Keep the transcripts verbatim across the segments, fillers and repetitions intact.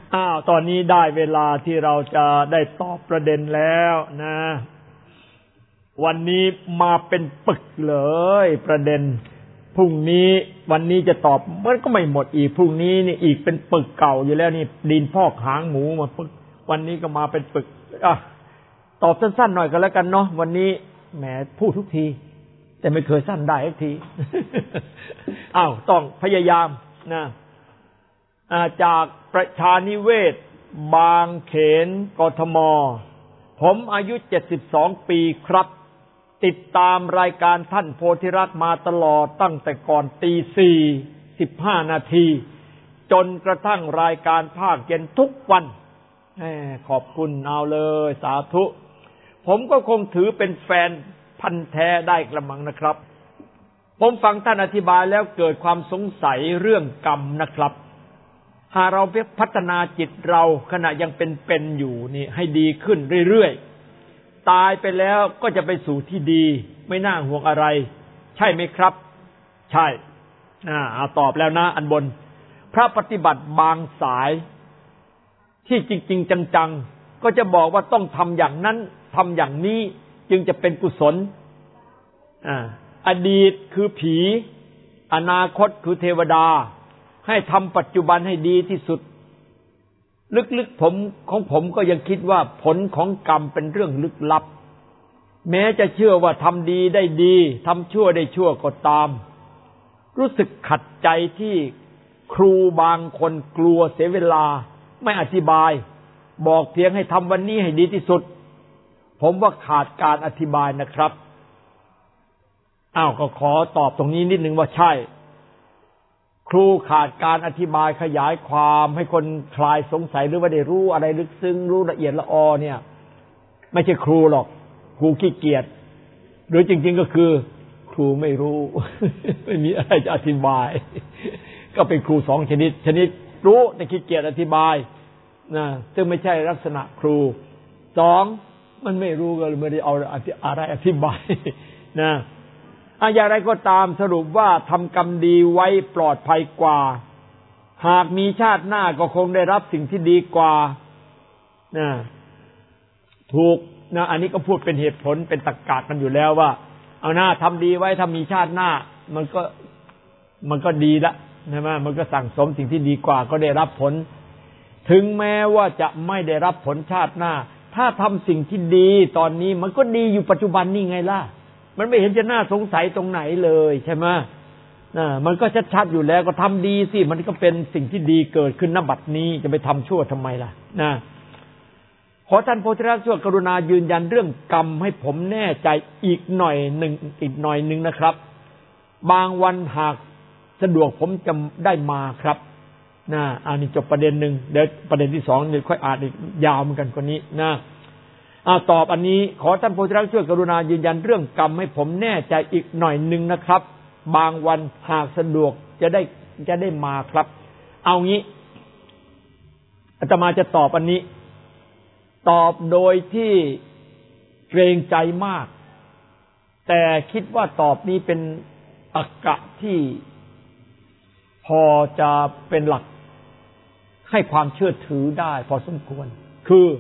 อ้าวตอนนี้ได้เวลาที่เราจะได้ตอบประเด็นแล้วนะวันนี้มาเป็นปึกเลยประเด็นพรุ่งนี้วันนี้จะตอบมันก็ไม่หมดอีกพรุ่งนี้นี่อีกเป็นปึกเก่าอยู่แล้วนี่ดินพอกหางหมูมาปึกวันนี้ก็มาเป็นปึกอ่ะตอบสั้นๆหน่อยก็แล้วกันเนาะวันนี้แหมพูดทุกทีแต่ไม่เคยสั้นได้สักที อ้าวต้องพยายามนะจากประชานิเวศบางเขนกทมผมอายุเจ็ดสิบสองปีครับติดตามรายการท่านโพธิรัตน์มาตลอดตั้งแต่ก่อนตีสี่สิบห้านาทีจนกระทั่งรายการภาคเย็นทุกวันขอบคุณเอาเลยสาธุผมก็คงถือเป็นแฟนพันธุ์แท้ได้กระมังนะครับผมฟังท่านอธิบายแล้วเกิดความสงสัยเรื่องกรรมนะครับหากเราพัฒนาจิตเราขณะยังเป็นๆอยู่นี่ให้ดีขึ้นเรื่อยๆตายไปแล้วก็จะไปสู่ที่ดีไม่น่าห่วงอะไรใช่ไหมครับใช่อ่าเอาตอบแล้วนะอันบนพระปฏิบัติบางสายที่จริงๆจังๆก็จะบอกว่าต้องทำอย่างนั้นทำอย่างนี้จึงจะเป็นกุศลอ่าอดีตคือผีอนาคตคือเทวดาให้ทำปัจจุบันให้ดีที่สุดลึกๆผมของผมก็ยังคิดว่าผลของกรรมเป็นเรื่องลึกลับแม้จะเชื่อว่าทำดีได้ดีทำชั่วได้ชั่วก็ตามรู้สึกขัดใจที่ครูบางคนกลัวเสียเวลาไม่อธิบายบอกเพียงให้ทำวันนี้ให้ดีที่สุดผมว่าขาดการอธิบายนะครับอ้าวก็ขอตอบตรงนี้นิดนึงว่าใช่ครูขาดการอธิบายขยายความให้คนคลายสงสัยหรือว่าได้รู้อะไรลึกซึ้งรู้ละเอียดละออเนี่ยไม่ใช่ครูหรอกครูขี้เกียจหรือจริงๆก็คือครูไม่รู้ ไม่มีอะไรจะอธิบายก็เป็นครูสองชนิดชนิดรู้แต่ขี้เกียจอธิบายนะซึ่งไม่ใช่ลักษณะครูสองมันไม่รู้ก็เลยไม่ได้เอาอะไรอธิบายนะอย่างไรก็ตามสรุปว่าทำกรรมดีไว้ปลอดภัยกว่าหากมีชาติหน้าก็คงได้รับสิ่งที่ดีกว่านะถูกนะอันนี้ก็พูดเป็นเหตุผลเป็นตรรกะกันอยู่แล้วว่าเอาหน้าทำดีไว้ถ้ามีชาติหน้ามันก็มันก็ดีละใช่ไหมมันก็สั่งสมสิ่งที่ดีกว่าก็ได้รับผลถึงแม้ว่าจะไม่ได้รับผลชาติหน้าถ้าทำสิ่งที่ดีตอนนี้มันก็ดีอยู่ปัจจุบันนี่ไงล่ะมันไม่เห็นจะน่าสงสัยตรงไหนเลยใช่ไหมนะมันก็ชัดๆอยู่แล้วก็ทำดีสิมันก็เป็นสิ่งที่ดีเกิดขึ้นณบัดนี้จะไปทำชั่วทำไมล่ะนะขอท่านโพธิรัตน์ช่วยกรุณายืนยันเรื่องกรรมให้ผมแน่ใจอีกหน่อยหนึ่งอีกหน่อยหนึ่งนะครับบางวันหากสะดวกผมจะได้มาครับนะอันนี้จบประเด็นหนึ่งเดี๋ยวประเด็นที่สองเดี๋ยวค่อยอ่านอีกยาวเหมือนกันกว่านี้นะอ่าตอบอันนี้ขอท่านโพธิรัตน์ช่วยกรุณายืนยันเรื่องกรรมให้ผมแน่ใจอีกหน่อยหนึ่งนะครับบางวันหากสะดวกจะได้จะได้มาครับเอางี้อาตมาจะตอบอันนี้ตอบโดยที่เกรงใจมากแต่คิดว่าตอบนี้เป็นอักกะที่พอจะเป็นหลักให้ความเชื่อถือได้พอสมควรคือ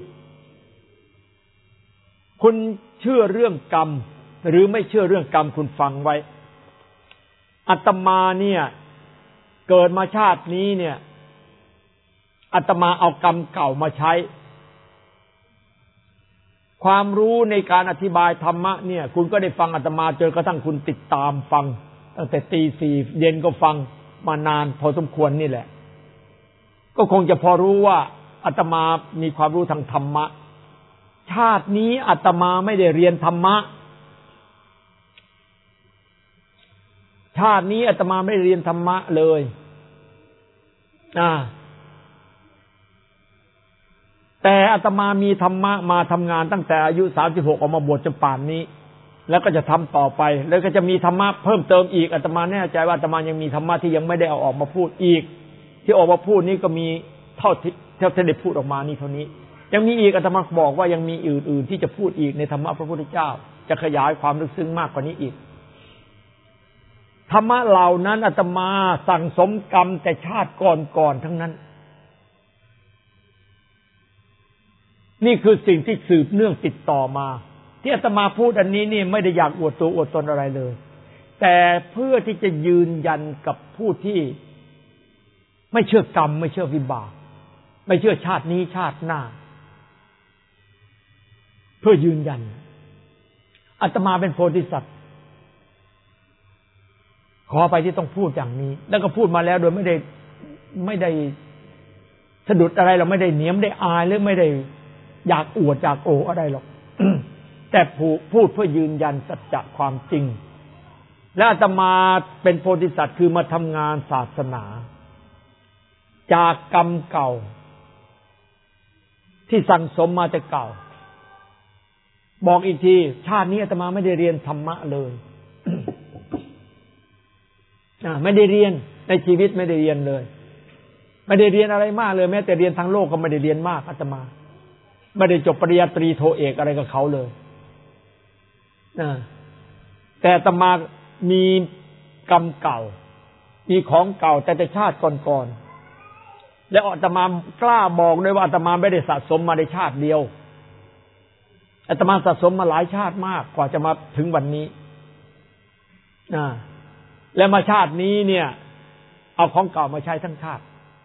คุณเชื่อเรื่องกรรมหรือไม่เชื่อเรื่องกรรมคุณฟังไว้อาตมาเนี่ยเกิดมาชาตินี้เนี่ยอาตมาเอากรรมเก่ามาใช้ความรู้ในการอธิบายธรรมะเนี่ยคุณก็ได้ฟังอาตมาจนกระทั่งคุณติดตามฟังตั้งแต่ตีสี่เย็นก็ฟังมานานพอสมควรนี่แหละก็คงจะพอรู้ว่าอาตมามีความรู้ทางธรรมะชาตินี้อาตมาไม่ได้เรียนธรรมะชาตินี้อาตมาไม่ได้เรียนธรรมะเลยอ่าแต่อาตมามีธรรมะมาทำงานตั้งแต่อายุสามสิบหกออกมาบวชจนป่านนี้แล้วก็จะทำต่อไปแล้วก็จะมีธรรมะเพิ่มเติมอีกอาตมาแน่ใจว่าอาตมายังมีธรรมะที่ยังไม่ได้เอาออกมาพูดอีกที่ออกมาพูดนี้ก็มีเท่าที่เท่าที่ได้พูดออกมานี่เท่านี้ยังมีอีกอาตมาบอกว่ายังมีอื่นๆที่จะพูดอีกในธรรมะพระพุทธเจ้าจะขยายความลึกซึ้งมากกว่านี้อีกธรรมะเหล่านั้นอาตมาสั่งสมกรรมแต่ชาติก่อนๆทั้งนั้นนี่คือสิ่งที่สืบเนื่องติดต่อมาที่อาตมาพูดอันนี้นี่ไม่ได้อยากอวดตัวอวดตนอะไรเลยแต่เพื่อที่จะยืนยันกับผู้ที่ไม่เชื่อกรรมไม่เชื่อวิบากไม่เชื่อชาตินี้ชาติหน้าเพื่อยืนยันอาตมาเป็นโพธิสัตว์ขอไปที่ต้องพูดอย่างนี้แล้วก็พูดมาแล้วโดยไม่ได้ไม่ได้สะดุดอะไรเราไม่ได้เหนียมได้อายหรือไม่ได้อยากอวดอยากโออะไรหรอก แต่พูดเพื่อยืนยันสัจจะความจริงและอาตมาเป็นโพธิสัตว์คือมาทำงานศาสนาจากกรรมเก่าที่สั่งสมมาแต่เก่าบอกอีกทีชาตินี้อาตมาไม่ได้เรียนธรรมะเลย ไม่ได้เรียนในชีวิตไม่ได้เรียนเลยไม่ได้เรียนอะไรมากเลยแม้แต่เรียนทางโลกก็ไม่ได้เรียนมากอาตมาไม่ได้จบปริญญาตรีโทเอกอะไรกับเขาเลยแต่อาตมามีกรรมเก่ามีของเก่าแต่แต่ชาติก่อนๆและอาตมากล้าบอกด้วยว่าอาตมาไม่ได้สะสมมาในชาติเดียวอาตมาสะสมมาหลายชาติมากกว่าจะมาถึงวันนี้และมาชาตินี้เนี่ยเอาของเก่ามาใช้ทั้งชาติ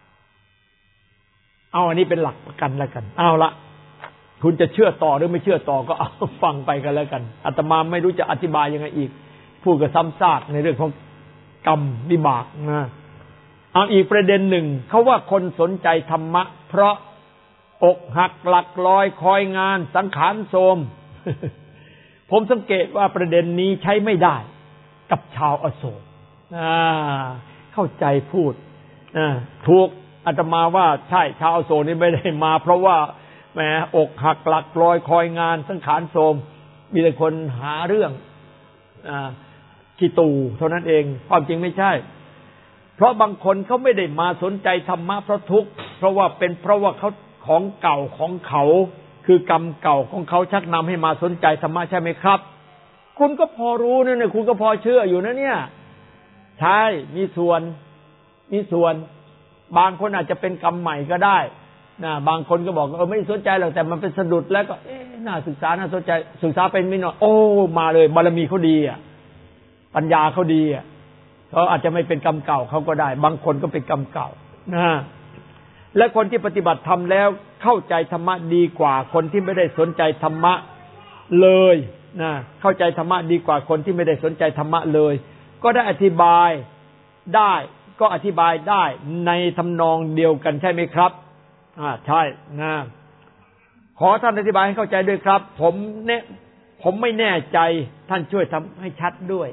เอาอันนี้เป็นหลักประกันแล้วกันเอาละคุณจะเชื่อต่อหรือไม่เชื่อต่อก็เอาฟังไปกันแล้วกันอาตมาไม่รู้จะอธิบายยังไงอีกพูดกับซ้ำซากในเรื่องของกรรมวิบากนะเอาอีกประเด็นหนึ่งเขาว่าคนสนใจธรรมะเพราะอกหักหลักลอยคอยงานสังขารโทรม ผมสังเกตว่าประเด็นนี้ใช้ไม่ได้กับชาวอโศกเข้าใจพูดถูกอาตมาว่าใช่ชาวอโศกนี่ไม่ได้มาเพราะว่าแหมอกหักหลักลอยคอยงานสังขารโทรมมีแต่คนหาเรื่องขี้ตู่เท่านั้นเองความจริงไม่ใช่เพราะบางคนเขาไม่ได้มาสนใจธรรมะเพราะทุกข์เพราะว่าเป็นเพราะว่าเขาของเก่าของเขาคือกรรมเก่าของเขาชักนำให้มาสนใจธรรมะใช่ไหมครับคุณก็พอรู้นะเนี่ยคุณก็พอเชื่ออยู่นะเนี่ยใช่มีส่วนมีส่วนบางคนอาจจะเป็นกรรมใหม่ก็ได้นะบางคนก็บอกเออไม่สนใจหรอกแต่มันเป็นสะดุดแล้วก็เอ๊ะน่าศึกษาน่าสนใจศึกษาเป็นมิหน่อยโอ้มาเลยบารมีเขาดีอ่ะปัญญาเขาดีอ่ะเขาอาจจะไม่เป็นกรรมเก่าเขาก็ได้บางคนก็เป็นกรรมเก่านะและคนที่ปฏิบัติธรรมแล้วเข้าใจธรรมะดีกว่าคนที่ไม่ได้สนใจธรรมะเลยนะเข้าใจธรรมะดีกว่าคนที่ไม่ได้สนใจธรรมะเลยก็ได้อธิบายได้ก็อธิบายได้ในทำนองเดียวกันใช่ไหมครับอ่าใช่นะขอท่านอธิบายให้เข้าใจด้วยครับผมเนี่ยผมไม่แน่ใจท่านช่วยทำให้ชัดด้วย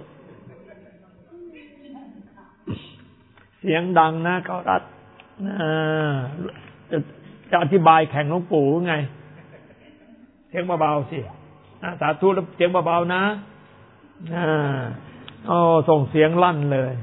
เสียงดังนะก็รัดจะจะอธิบายแข่งหลวงปู่ไงเสียงเบาๆสิสาธุแล้วเสียงเบาๆนะอ่าอ๋อส่งเสียงลั่นเลย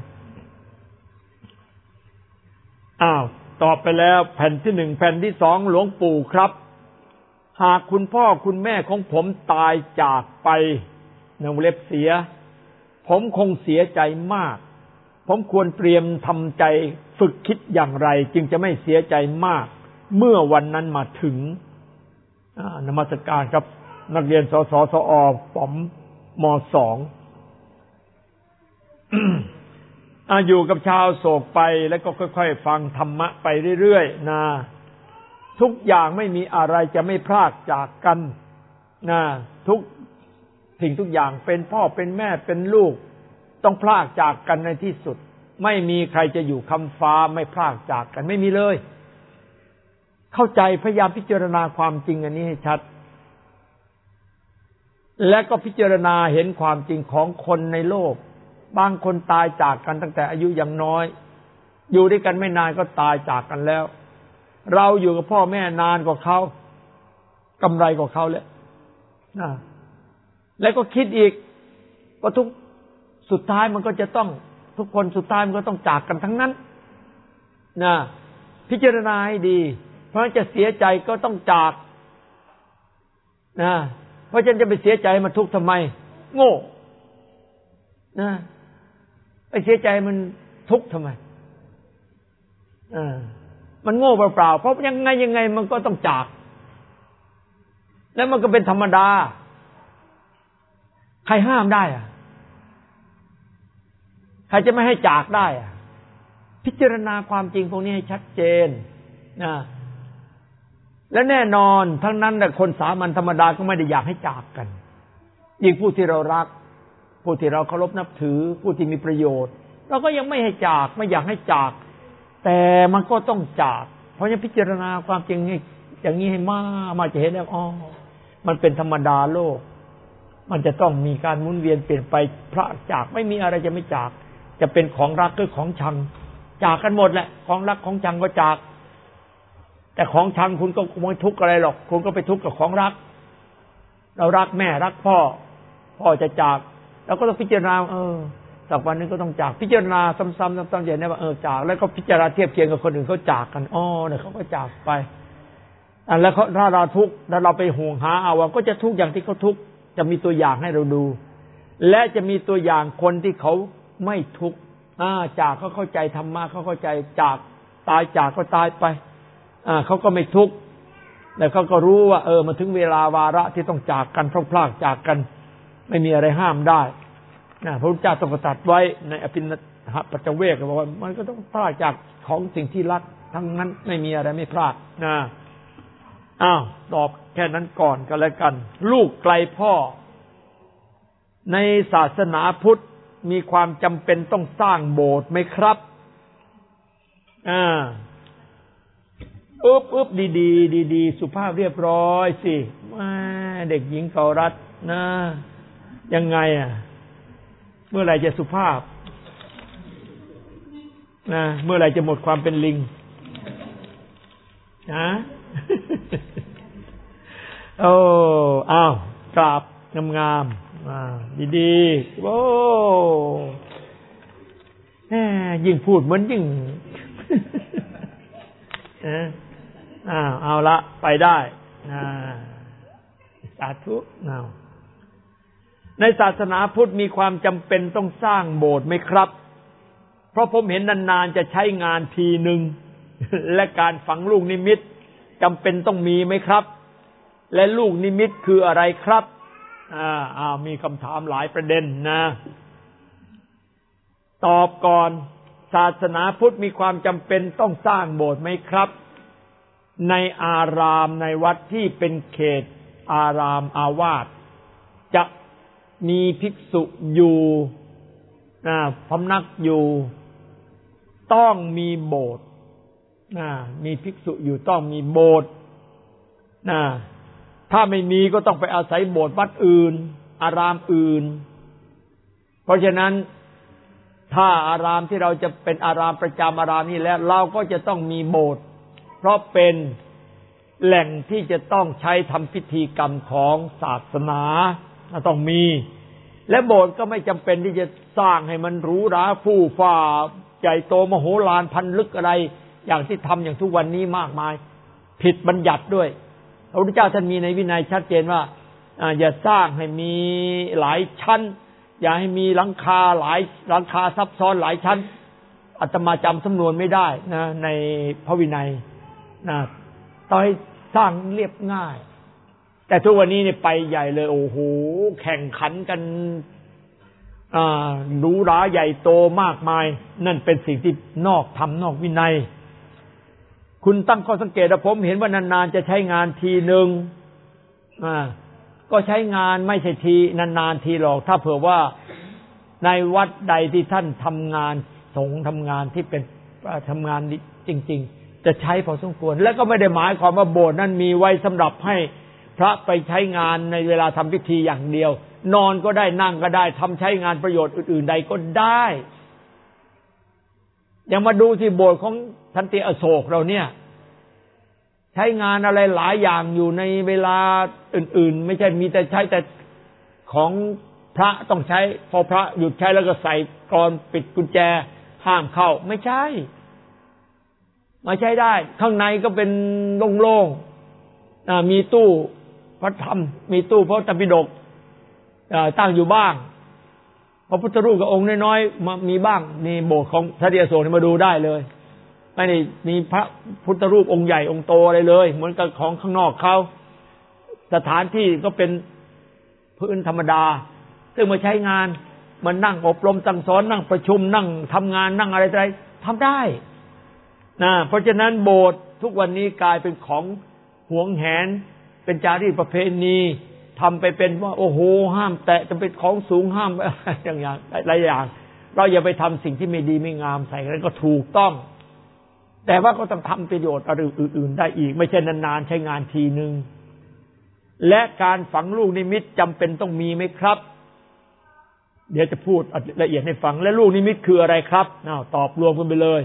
อ้าวตอบไปแล้วแผ่นที่หนึ่งแผ่นที่สองหลวงปู่ครับหากคุณพ่อคุณแม่ของผมตายจากไปในวงเล็บเสียผมคงเสียใจมากผมควรเตรียมทำใจฝึกคิดอย่างไรจึงจะไม่เสียใจมากเมื่อวันนั้นมาถึงนมัสการครับนักเรียนสสสอป๋อมมสอง อยู่กับชาวโศกไปแล้วก็ค่อยๆฟังธรรมะไปเรื่อยๆนะทุกอย่างไม่มีอะไรจะไม่พรากจากกันนะทุกสิ่งทุกอย่างเป็นพ่อเป็นแม่เป็นลูกต้องพรากจากกันในที่สุดไม่มีใครจะอยู่คำฟ้าไม่พรากจากกันไม่มีเลยเข้าใจพยายามพิจารณาความจริงอันนี้ให้ชัดและก็พิจารณาเห็นความจริงของคนในโลกบางคนตายจากกันตั้งแต่อายุยังน้อยอยู่ด้วยกันไม่นานก็ตายจากกันแล้วเราอยู่กับพ่อแม่นานกว่าเขากำไรกว่าเขาแล้วนะแล้วก็คิดอีกว่าทุกสุดท้ายมันก็จะต้องทุกคนสุดท้ายมันก็ต้องจากกันทั้งนั้นนะพิจารณาให้ดีเพราะจะเสียใจก็ต้องจากนะเพราะฉะนั้นจะไปเสียใจมันทุกข์ทำไมโง่นะไปเสียใจมันทุกข์ทำไมอ่ามันโง่เปล่าๆเพราะยังไงยังไงมันก็ต้องจากแล้วมันก็เป็นธรรมดาใครห้ามได้อ่ะใครจะไม่ให้จากได้อ่ะพิจารณาความจริงพวกนี้ให้ชัดเจนนะและแน่นอนทั้งนั้นแต่คนสามัญธรรมดาก็ไม่ได้อยากให้จากกันยิ่งผู้ที่เรารักผู้ที่เราเคารพนับถือผู้ที่มีประโยชน์เราก็ยังไม่ให้จากไม่อยากให้จากแต่มันก็ต้องจากเพราะฉะนั้นพิจารณาความจริงอย่างนี้ให้มากมาจะเห็นแล้วอ๋อมันเป็นธรรมดาโลกมันจะต้องมีการหมุนเวียนเปลี่ยนไปพระจากไม่มีอะไรจะไม่จากจะเป็นของรักหรือของชังจากกันหมดแหละของรักของชังก็จากแต่ของชังคุณก็ไม่ทุกข์อะไรหรอกคุณก็ไปทุกข์กับของรักเรารักแม่รักพ่อพ่อจะจากเราก็ต้องพิจารณาเออสักวันนึงก็ต้องจากพิจารณาซ้ำๆซ้ำๆอย่างนี้ว่าเออจากแล้วก็พิจารณาเทียบเคียงกับคนอื่นเขาจากกันอ๋อเนี่ยเขาก็จากไปอันแล้วเขาถ้าเราทุกข์แล้วเราไปห่วงหาเอาก็จะทุกข์อย่างที่เขาทุกข์จะมีตัวอย่างให้เราดูและจะมีตัวอย่างคนที่เขาไม่ทุกข์อ่าจากเขาเข้าใจธรรมะเขาเข้าใจจากตายจากก็ตายไปอ่าเขาก็ไม่ทุกข์แล้วเขาก็รู้ว่าเออมาถึงเวลาวาระที่ต้องจากกันพลากจากกันไม่มีอะไรห้ามได้นะพระพุทธเจ้าทรงตรัสไว้ในอภินหปัจจเวกบอกว่ามันก็ต้องพลากจากของสิ่งที่รักทั้งนั้นไม่มีอะไรไม่พลาดนะอ้าวตอบแค่นั้นก่อนก็แล้วกันลูกไกลพ่อในศาสนาพุทธมีความจำเป็นต้องสร้างโบสถ์ไหมครับอ่าอึบอึบดีดีดีดีสุภาพเรียบร้อยสิเด็กหญิงเกาลัดนะยังไงอ่ะเมื่อไหร่จะสุภาพนะเมื่อไหร่จะหมดความเป็นลิงนะโอ้อ้าวกราบงามๆอ่าดีๆโอ้แหมยิ่งพูดเหมือนยิ่งนะอ้าวเอาละไปได้อ่าสาธุเอาในศาสนาพุทธมีความจำเป็นต้องสร้างโบสถ์ไหมครับเพราะผมเห็นนานๆจะใช้งานทีหนึ่งและการฝังลูกนิมิตจำเป็นต้องมีไหมครับและลูกนิมิตคืออะไรครับอ่าอ้าวมีคำถามหลายประเด็นนะตอบก่อนศาสนาพุทธมีความจำเป็นต้องสร้างโบสถ์ไหมครับในอารามในวัดที่เป็นเขตอารามอาวาสจะมีภิกษุอยู่นะพำนักอยู่ต้องมีโบสถ์นะมีภิกษุอยู่ต้องมีโบสถ์นะถ้าไม่มีก็ต้องไปอาศัยโบสถ์วัดอื่นอารามอื่นเพราะฉะนั้นถ้าอารามที่เราจะเป็นอารามประจำอารามนี้แล้วเราก็จะต้องมีโบสถ์เพราะเป็นแหล่งที่จะต้องใช้ทำพิธีกรรมของศาสนาต้องมีและโบสถ์ก็ไม่จำเป็นที่จะสร้างให้มันหรูหราฟู่ฟ้าใหญ่โตมโหฬารพันลึกอะไรอย่างที่ทำอย่างทุกวันนี้มากมายผิดบัญญัติด้วยพระพุทธเจ้าท่านมีในวินัยชัดเจนว่าอย่าสร้างให้มีหลายชั้นอย่าให้มีหลังคาหลายหลังคาซับซ้อนหลายชั้นอาตมาจำสำนวนไม่ได้นะในพระวินัยนะต้องให้สร้างเรียบง่ายแต่ทุกวันนี้เนี่ยไปใหญ่เลยโอ้โหแข่งขันกันอ่าหรูหราใหญ่โตมากมายนั่นเป็นสิ่งที่นอกธรรมนอกวินัยคุณตั้งข้อสังเกตว่าผมเห็นว่านานๆจะใช้งานทีหนึ่งอ่าก็ใช้งานไม่ใช่ทีนานๆทีหรอกถ้าเผื่อว่าในวัดใดที่ท่านทำงานสงฆ์ทำงานที่เป็นทำงานจริงๆจะใช้พอสมควรแล้วก็ไม่ได้หมายความว่าโบสถ์นั้นมีไว้สำหรับให้พระไปใช้งานในเวลาทำพิธีอย่างเดียวนอนก็ได้นั่งก็ได้ทำใช้งานประโยชน์อื่นๆใดก็ได้อย่างมาดูที่โบสถ์ของทันติอโศกเราเนี่ยใช้งานอะไรหลายอย่างอยู่ในเวลาอื่นๆไม่ใช่มีแต่ใช้แต่ของพระต้องใช้พอพระหยุดใช้แล้วก็ใส่กลอนปิดกุญแจห้ามเข้าไม่ใช่มาใช้ได้ข้างในก็เป็นโล่งๆมีตู้พระธรรมมีตู้พระธรรมปิฎกตั้งอยู่บ้างพระพุทธรูปกับองค์น้อยๆมามีบ้างนี่โบสถ์ของทันติอโศกมาดูได้เลยไม่ได้มีพระพุทธรูปองค์ใหญ่องค์โตอะไรเลยเหมือนกับของข้างนอกเขาสถานที่ก็เป็นพื้นธรรมดาซึ่งมาใช้งานมันนั่งอบรมสั่งสอนนั่งประชุมนั่งทำงานนั่งอะไรอะไรทำได้นะเพราะฉะนั้นโบสถ์ทุกวันนี้กลายเป็นของหวงแหนเป็นจารีตประเพณีทำไปเป็นว่าโอ้โหห้ามแตะจะเป็นของสูงห้ามอะไรอย่างอย่างหลายอย่างเราอย่าไปทำสิ่งที่ไม่ดีไม่งามใส่กันก็ถูกต้องแต่ว่าก็ต้องทำประโยชน์อะไรอื่นๆได้อีกไม่ใช่นานๆใช้งานทีนึงและการฝังลูกนิมิตจำเป็นต้องมีไหมครับเดี๋ยวจะพูดละเอียดให้ฟังและลูกนิมิตคืออะไรครับอ้าวตอบรวมกันไปเลย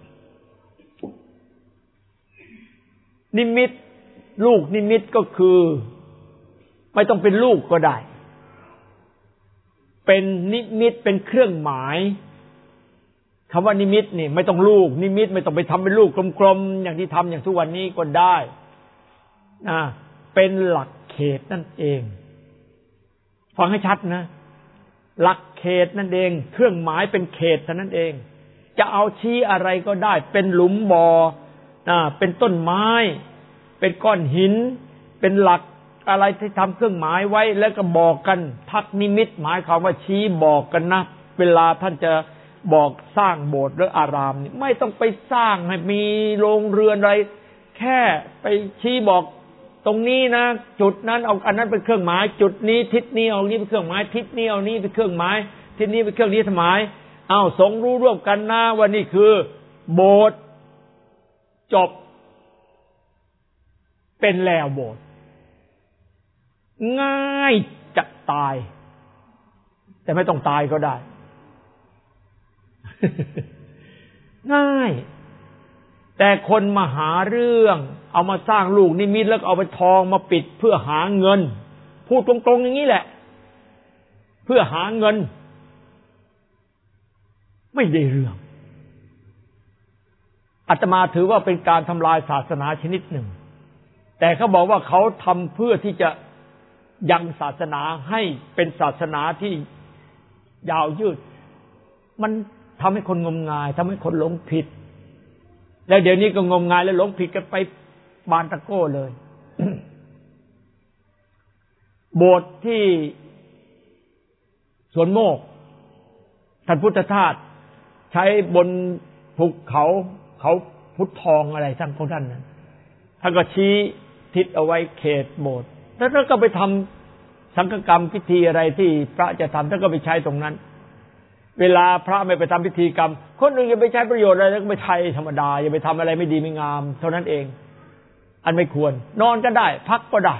นิมิตลูกนิมิตก็คือไม่ต้องเป็นลูกก็ได้เป็นนิมิตเป็นเครื่องหมายคำว่านิมิตนี่ไม่ต้องลูกนิมิตไม่ต้องไปทำเป็นลูกกลมๆอย่างที่ทำอย่างทุกวันนี้ก็ได้นะเป็นหลักเขตนั่นเองฟังให้ชัดนะหลักเขตนั่นเองเครื่องหมายเป็นเขตเท่านั้นเองจะเอาชี้อะไรก็ได้เป็นหลุมบ่อนะเป็นต้นไม้เป็นก้อนหินเป็นหลักอะไรที่ทำเครื่องหมายไว้แล้วก็บอกกันทักนิมิตหมายความว่าชี้บอกกันนะเวลาท่านจะบอกสร้างโบสถ์หรืออารามนี่ไม่ต้องไปสร้างให้มีโรงเรือนอะไรแค่ไปชี้บอกตรงนี้นะจุดนั้นเอาอันนั้นเป็นเครื่องหมายจุดนี้ทิศนี้เอานี้เป็นเครื่องหมายทิศนี้เอานี้เป็นเครื่องหมายทิศนี้เป็นเครื่องนี้หมายเอาสงรู้ร่วมกันนะว่านี่คือโบสถ์จบเป็นแล้วโบสถ์ง่ายจะตายแต่ไม่ต้องตายก็ได้ ง่ายแต่คนมาหาเรื่องเอามาสร้างลูกนิมิตแล้วเอาไปทองมาปิดเพื่อหาเงินพูดตรงๆอย่างนี้แหละเพื่อหาเงินไม่ได้เรื่องอาตมาถือว่าเป็นการทำลายศาสนาชนิดหนึ่งแต่เขาบอกว่าเขาทำเพื่อที่จะยังศาสนาให้เป็นศาสนาที่ยาวยืดมันทำให้คนงมงายทำให้คนหลงผิดแล้วเดี๋ยวนี้ก็งมงายและหลงผิดกันไปบานตะโก้เลย โบสถ์ที่สวนโมกท่านพุทธทาสใช้บนภูเขาเขาพุทธทองอะไรทั้งของท่านนั้นท่านก็ชี้ทิศเอาไว้เขตโบสถ์แล้วท่านก็ไปทำสังฆกรรมพิธีอะไรที่พระจะทำท่านก็ไปใช้ตรงนั้นเวลาพระไม่ไปทำพิธีกรรมคนอื่นจะไปใช้ประโยชน์อะไรแล้วก็ไปไทยธรรมดาอย่าไปทำอะไรไม่ดีไม่งามเท่านั้นเองอันไม่ควรนอนก็ได้พักก็ได้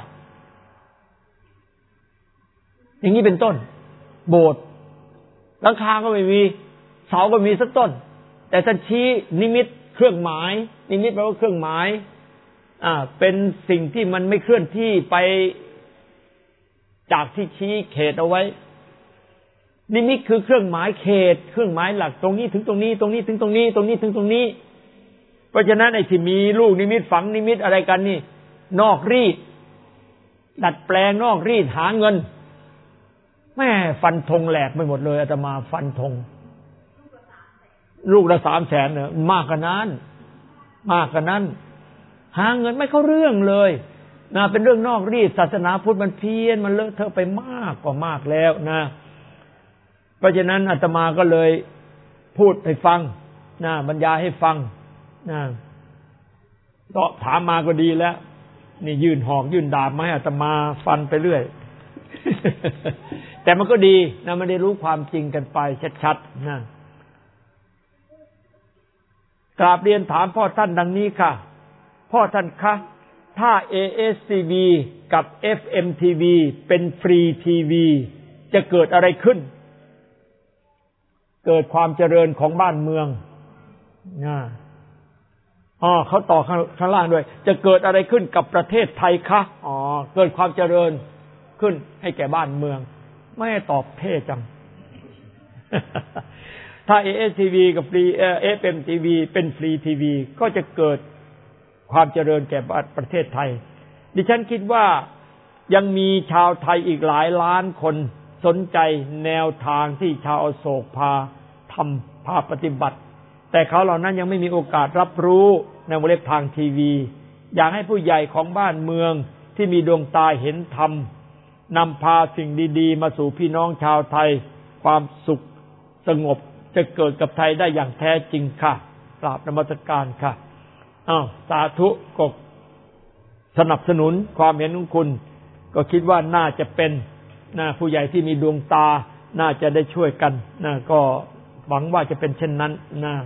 อย่างนี้เป็นต้นโบสถ์หลังคาก็ไม่มีเสาก็มีสักต้นแต่ท่านชี้นิมิตเครื่องหมายนิมิตแปลว่าเครื่องหมายอ่าเป็นสิ่งที่มันไม่เคลื่อนที่ไปจากที่ชี้เขตเอาไว้นิมิตคือเครื่องหมายเขตเครื่องหมายหลักตรงนี้ถึงตรงนี้ตรงนี้ถึงตรงนี้ตรงนี้ถึงตรงนี้เพราะฉะนั้นไอ้ที่มีลูกนิมิตฝังนิมิตอะไรกันนี่นอกรีดดัดแปลงนอกรีดหาเงินแม่ฟันธงแหลกไปหมดเลยอาตมาฟันธงลูกละสามแสนเนี่ยมากกว่านั้นมากกว่านั้นหาเงินไม่เข้าเรื่องเลยนะเป็นเรื่องนอกรีดศาสนาพุทธมันเพี้ยนมันเลอะเทอะไปมากกว่ามากแล้วนะเพราะฉะนั้นอาตมาก็เลยพูดให้ฟังนะบรรยายให้ฟังนะก็ถามมาก็ดีแล้วนี่ยื่นหอกยื่นดาบมาให้อาตมาฟันไปเรื่อย แต่มันก็ดีนะมันได้รู้ความจริงกันไปชัดๆนะกราบเรียนถามพ่อท่านดังนี้ค่ะพ่อท่านคะถ้า เอ เอส ที วี กับ เอฟ เอ็ม ที วี เป็นฟรีทีวีจะเกิดอะไรขึ้นเกิดความเจริญของบ้านเมืองนะอ๋อเขาต่อข้างข้างล่างด้วยจะเกิดอะไรขึ้นกับประเทศไทยคะอ๋อเกิดความเจริญขึ้นให้แก่บ้านเมืองไม่ตอบเท่จัง ถ้า เอ เอส ที วี กับฟรี เอ เอฟ เอ็ม ที วี เป็นฟรีทีวีก็จะเกิดความเจริญแก่ประเทศไทยดิฉันคิดว่ายังมีชาวไทยอีกหลายล้านคนสนใจแนวทางที่ชาวอโศกพาทำพาปฏิบัติแต่เขาเหล่านั้นยังไม่มีโอกาสรับรู้ในวงเล็บทางทีวีอยากให้ผู้ใหญ่ของบ้านเมืองที่มีดวงตาเห็นธรรมนำพาสิ่งดีๆมาสู่พี่น้องชาวไทยความสุขสงบจะเกิดกับไทยได้อย่างแท้จริงค่ะกราบนมัสการค่ะอ้าวสาธุก็สนับสนุนความเห็นของคุณก็คิดว่าน่าจะเป็นนะผู้ใหญ่ที่มีดวงตาน่าจะได้ช่วยกันนะก็หวังว่าจะเป็นเช่นนั้นนะ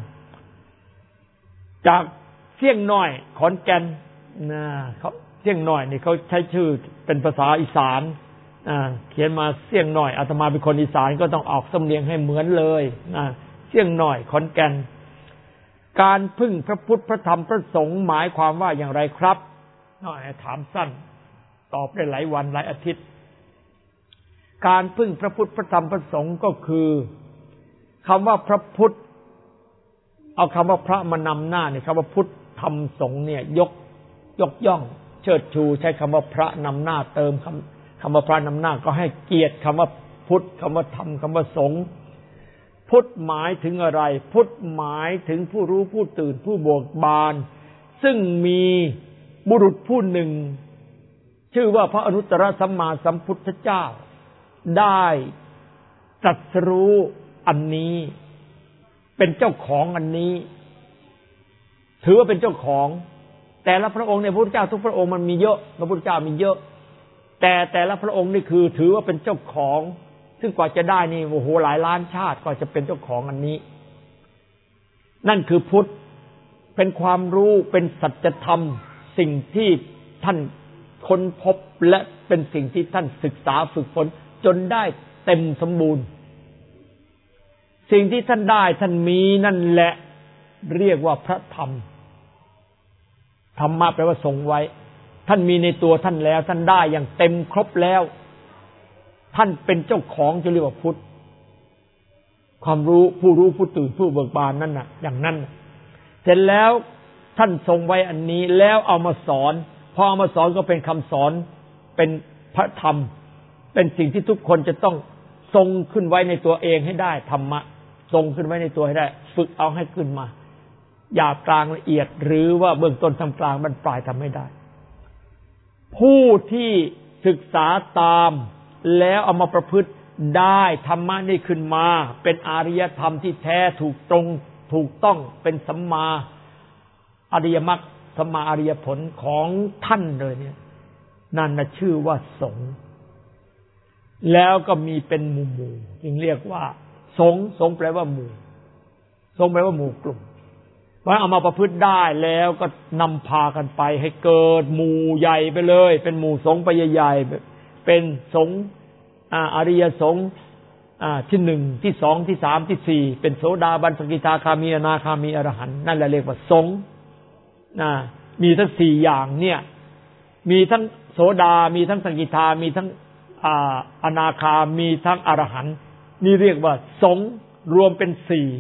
จากเสี่ยงน้อยขอนแก่นนะเขาเสี่ยงน้อยนี่เขาใช้ชื่อเป็นภาษาอีสานอ่าเขียนมาเสี่ยงน้อยอาตมาเป็นคนอีสานก็ต้องออกสำเนียงให้เหมือนเลยนะเสี่ยงน้อยขอนแก่นการพึ่งพระพุทธพระธรรมพระสงฆ์หมายความว่าอย่างไรครับน้อยถามสั้นตอบได้หลายวันหลายอาทิตย์การพึ่งพระพุทธพระธรรมพระสงฆ์ก็คือคำว่าพระพุทธเอาคำว่าพระมานำหน้าเนี่ยคำว่าพุทธธรรมสงฆ์เนี่ยยกยกย่องเชิดชูใช้คำว่าพระนำหน้าเติมคำคำว่าพระนำหน้าก็ให้เกียรติคำว่าพุทธคำว่าธรรมคำว่าสงฆ์พุทธหมายถึงอะไรพุทธหมายถึงผู้รู้ผู้ตื่นผู้เบิกบานซึ่งมีบุรุษผู้หนึ่งชื่อว่าพระอนุตตรสัมมาสัมพุทธเจ้าได้ตรัสรู้อันนี้เป็นเจ้าของอันนี้ถือว่าเป็นเจ้าของแต่ละพระองค์ในพระพุทธเจ้าทุกพระองค์มันมีเยอะพระพุทธเจ้ามีเยอะแต่แต่ละพระองค์นี่คือถือว่าเป็นเจ้าของซึ่งกว่าจะได้นี่โอ้โหหลายล้านชาติกว่าจะเป็นเจ้าของอันนี้นั่นคือพุทธเป็นความรู้เป็นสัจธรรมสิ่งที่ท่านค้นพบและเป็นสิ่งที่ท่านศึกษาฝึกฝนจนได้เต็มสมบูรณ์สิ่งที่ท่านได้ท่านมีนั่นแหละเรียกว่าพระธรรมธรรมะแปลว่าทรงไว้ท่านมีในตัวท่านแล้วท่านได้อย่างเต็มครบแล้วท่านเป็นเจ้าของจะเรียกว่าพุทธความรู้ผู้รู้ผู้ตื่นผู้เบิกบานนั่นน่ะอย่างนั้นเสร็จแล้วท่านทรงไว้อันนี้แล้วเอามาสอนพอเอามาสอนก็เป็นคำสอนเป็นพระธรรมเป็นสิ่งที่ทุกคนจะต้องทรงขึ้นไว้ในตัวเองให้ได้ธรรมะทรงขึ้นไว้ในตัวให้ได้ฝึกเอาให้ขึ้นมาหยาบกลางละเอียดหรือว่าเบื้องต้นทำกลางบรรปลายทำไม่ได้ผู้ที่ศึกษาตามแล้วเอามาประพฤติได้ธรรมะนี่ขึ้นมาเป็นอริยธรรมที่แท้ถูกตรงถูกต้องเป็นสัมมาอริยมรรคสัมมาอริยผลของท่านเลยเนี่ยนั่นน่ะชื่อว่าสงฆ์แล้วก็มีเป็นหมู่หมู่จึงเรียกว่าสงฆ์สงฆ์แปลว่าหมู่สงฆ์แปลว่าหมู่กลุ่มเพราะเอามาประพฤติได้แล้วก็นำพากันไปให้เกิดหมู่ใหญ่ไปเลยเป็นหมู่สงฆ์ไปใหญ่ๆเป็นสงฆ์อริยสงฆ์ที่หนึ่งที่สองที่สามที่สี่เป็นโสดาบันสกิทาคามีอนาคามีอรหันต์นั่นแหละเรียกว่าสงฆ์มีทั้งสี่อย่างเนี่ยมีทั้งโสดามีทั้งสกิทามีทั้งอนาคามีทั้งอรหันต์นี่เรียกว่าสงฆ์รวมเป็นสี่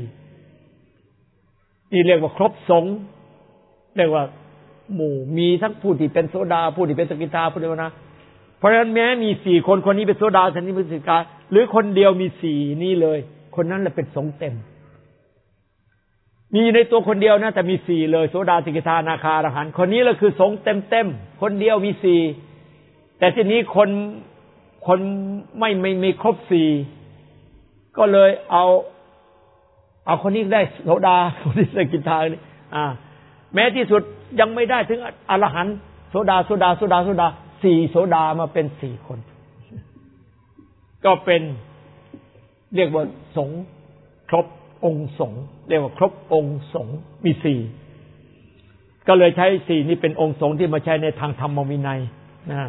นี่เรียกว่าครบสงฆ์เรียกว่าหมู่มีทั้งผู้ที่เป็นโสดาผู้ที่เป็นสกิทาผู้ที่เป็นอนาคาเพราะฉะนั้นแม้มีสี่คนคนนี้เป็นโสดาคนนี้เป็นสกิทาหรือคนเดียวมีสี่นี่เลยคนนั้นแหละเป็นสงฆ์เต็มมีในตัวคนเดียวนะแต่มีสี่เลยโสดาสกิทาอนาคาอรหันต์คนนี้แหละคือสงฆ์เต็มเต็มคนเดียวมีสี่แต่ทีนี้คนคนไม่ไม่ไม่ครบสี่ก็เลยเอาเอาคนนี้ได้โสดาคนนี้สกิทานี่อ่าแม้ที่สุดยังไม่ได้ถึงอรหันต์โสดาโสดาโสดาโสดาสี่โสดามาเป็นสี่คนก็เป็นเรียกว่าสงฆ์ครบองค์สงฆ์เรียกว่าครบองค์สงฆ์มีสี่ก็เลยใช้สี่นี้เป็นองค์สงฆ์ที่มาใช้ในทางธรรมวินัยนะ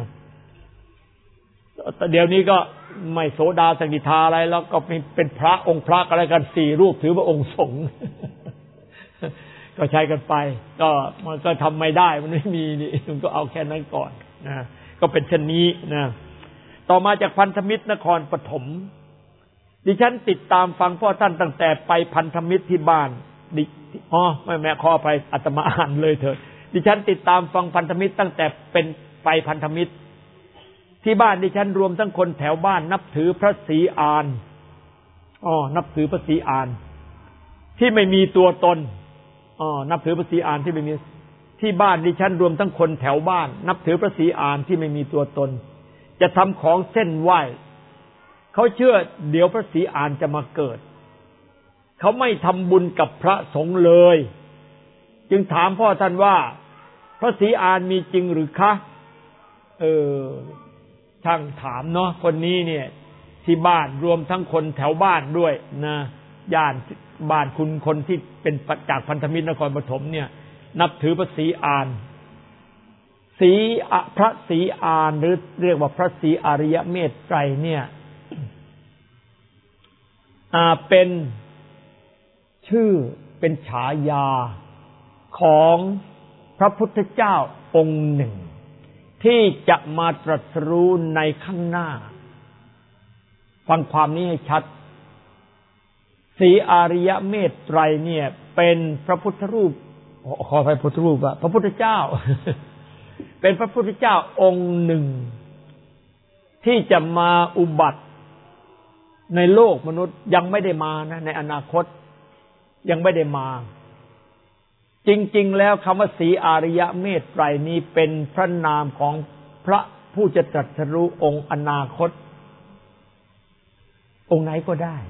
เดี๋ยวนี้ก็ไม่โสดาสกิทาอะไรแล้วก็เป็นพระองค์พระอะไรกันสี่รูปถือว่าองค์สงฆ์ก็ใช้กันไปก็มันก็ทำไม่ได้มันไม่มีนี่มันก็เอาแค่นั้นก่อนนะก็เป็นเช่นนี้นะต่อมาจากพันธมิตรนครปฐมดิฉันติดตามฟังพ่อท่านตั้งแต่ไปพันธมิตรที่บ้านดิอ๋อไม่แม่ขอไปอาตมาอ่านเลยเถิดดิฉันติดตามฟังพันธมิตรตั้งแต่เป็นไปพันธมิตรที่บ้านดิฉันรวมทั้งคนแถวบ้านนับถือพระศรีอานอ๋อนับถือพระศรีอานที่ไม่มีตัวตนอ๋อนับถือพระศรีอานที่ไม่มีที่บ้านดิฉันรวมทั้งคนแถวบ้านนับถือพระศรีอานที่ไม่มีตัวตนจะทำของเส้นไหว้เขาเชื่อเดี๋ยวพระศรีอานจะมาเกิดเขาไม่ทำบุญกับพระสงฆ์เลยจึงถามพ่อท่านว่าพระศรีอานมีจริงหรือคะเออช่างถามเนาะคนนี้เนี่ยที่บ้านรวมทั้งคนแถวบ้านด้วยนะย่านบ้านคุณคนที่เป็นจากพันธมิตรนครปฐมเนี่ยนับถือพระศรีอานศรีพระศรีอานหรือเรียกว่าพระศรีอริยเมตไตรเนี่ยอ่าเป็นชื่อเป็นฉายาของพระพุทธเจ้าองค์หนึ่งที่จะมาตรัสรู้ในข้างหน้าฟังความนี้ให้ชัดศรีอริยเมตไตรเนี่ยเป็นพระพุทธรูปขออภัยพุทธรูปว่าพระพุทธเจ้า เป็นพระพุทธเจ้าองค์หนึ่งที่จะมาอุบัติในโลกมนุษย์ยังไม่ได้มานะในอนาคตยังไม่ได้มาจริงๆแล้วคำว่าศรีอริยเมตไตรนี้เป็นพระนามของพระผู้จะตรัสรู้องค์อนาคตองค์ไหนก็ได้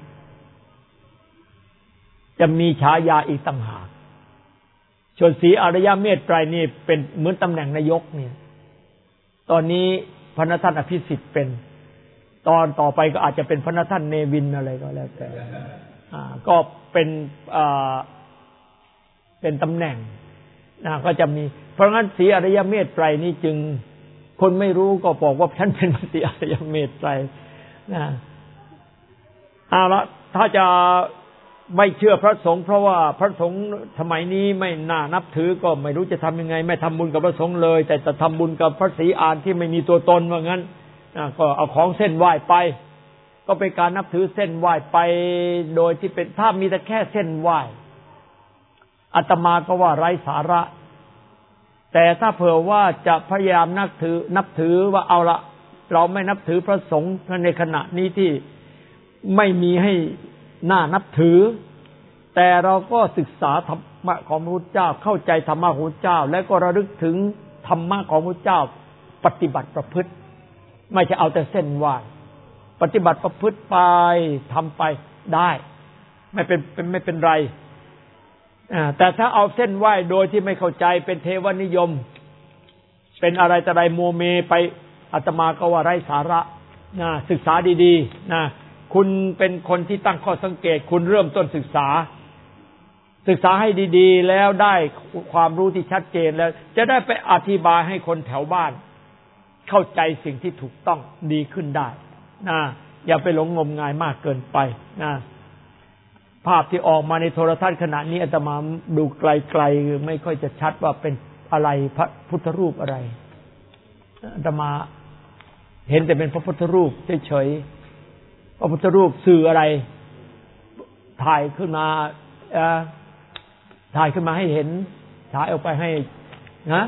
จะมีฉายาอีกต่างหากส่วนศรีอริยเมตไตรนี่เป็นเหมือนตำแหน่งนายกเนี่ยตอนนี้พระนท่านอภิสิทธิ์เป็นตอนต่อไปก็อาจจะเป็นพระนท่านเนวินอะไรก็แล้วแต่อ่าก็เป็นอ่าเป็นตำแหน่งนะก็จะมีเพราะงั้นศรีอริยเมตไตรนี่จึงคนไม่รู้ก็บอกว่าท่านเป็นพระศรีอริยเมตไตรนะเอาละถ้าจะไม่เชื่อพระสงฆ์เพราะว่าพระสงฆ์สมัยนี้ไม่น่านับถือก็ไม่รู้จะทำยังไงไม่ทำบุญกับพระสงฆ์เลยแต่จะทำบุญกับพระศรีอานที่ไม่มีตัวตนว่างั้นก็เอาของเส้นไหว้ไปก็เป็นการนับถือเส้นไหว้ไปโดยที่เป็นถ้ามีแต่แค่เส้นไหว้อาตมาก็ว่าไร้สาระแต่ถ้าเผื่อว่าจะพยายามนับถือนับถือว่าเอาละเราไม่นับถือพระสงฆ์ในขณะนี้ที่ไม่มีให้น่านับถือแต่เราก็ศึกษาธรรมะของพระพุทธเจ้าเข้าใจธรรมะของพระพุทธเจ้าและก็ระลึกถึงธรรมะของพระพุทธเจ้าปฏิบัติประพฤติไม่ใช่เอาแต่เส้นไหว้ปฏิบัติประพฤติไปทำไปได้ไม่เป็นไม่เป็นไรแต่ถ้าเอาเส้นไหว้โดยที่ไม่เข้าใจเป็นเทวนิยมเป็นอะไรแต่ไรโมเมไปอาตมาก็ว่าไร้สาระนะศึกษาดีๆนะคุณเป็นคนที่ตั้งข้อสังเกตคุณเริ่มต้นศึกษาศึกษาให้ดีๆแล้วได้ความรู้ที่ชัดเจนแล้วจะได้ไปอธิบายให้คนแถวบ้านเข้าใจสิ่งที่ถูกต้องดีขึ้นได้นะอย่าไปหลงงมงายมากเกินไปนะภาพที่ออกมาในโทรทัศน์ขณะนี้อาตมาดูไกลๆไม่ค่อยจะชัดว่าเป็นอะไรพระพุทธรูปอะไรอาตมาเห็นแต่เป็นพระพุทธรูปเฉยๆพระพุทธรูปสื่ออะไรถ่ายขึ้นมาถ่ายขึ้นมาให้เห็นถ่ายออกไปให้นะ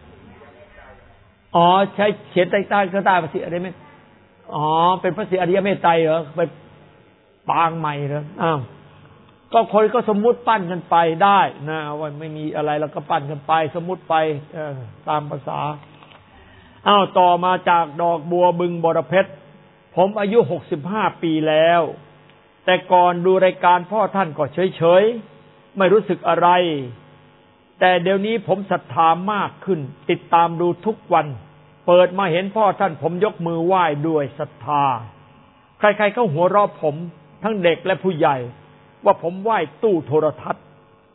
อ๋อใช้เขียนใต้ใต้ก็ได้พระศรีอริยเมตอ๋อเป็นพระศรีอริยเมตไตรเหรอไปปางใหม่เหรออ้าวก็คนก็สมมุติปั้นกันไปได้นะว่าไม่มีอะไรแล้วก็ปั้นกันไปสมมุติไปตามภาษาอ้าวต่อมาจากดอกบัวบึงบรเพชรผมอายุหกสิบห้าปีแล้วแต่ก่อนดูรายการพ่อท่านก็เฉยๆไม่รู้สึกอะไรแต่เดี๋ยวนี้ผมศรัทธามากขึ้นติดตามดูทุกวันเปิดมาเห็นพ่อท่านผมยกมือไหว้ด้วยศรัทธาใครๆก็หัวเราะผมทั้งเด็กและผู้ใหญ่ว่าผมไหว้ตู้โทรทัศน์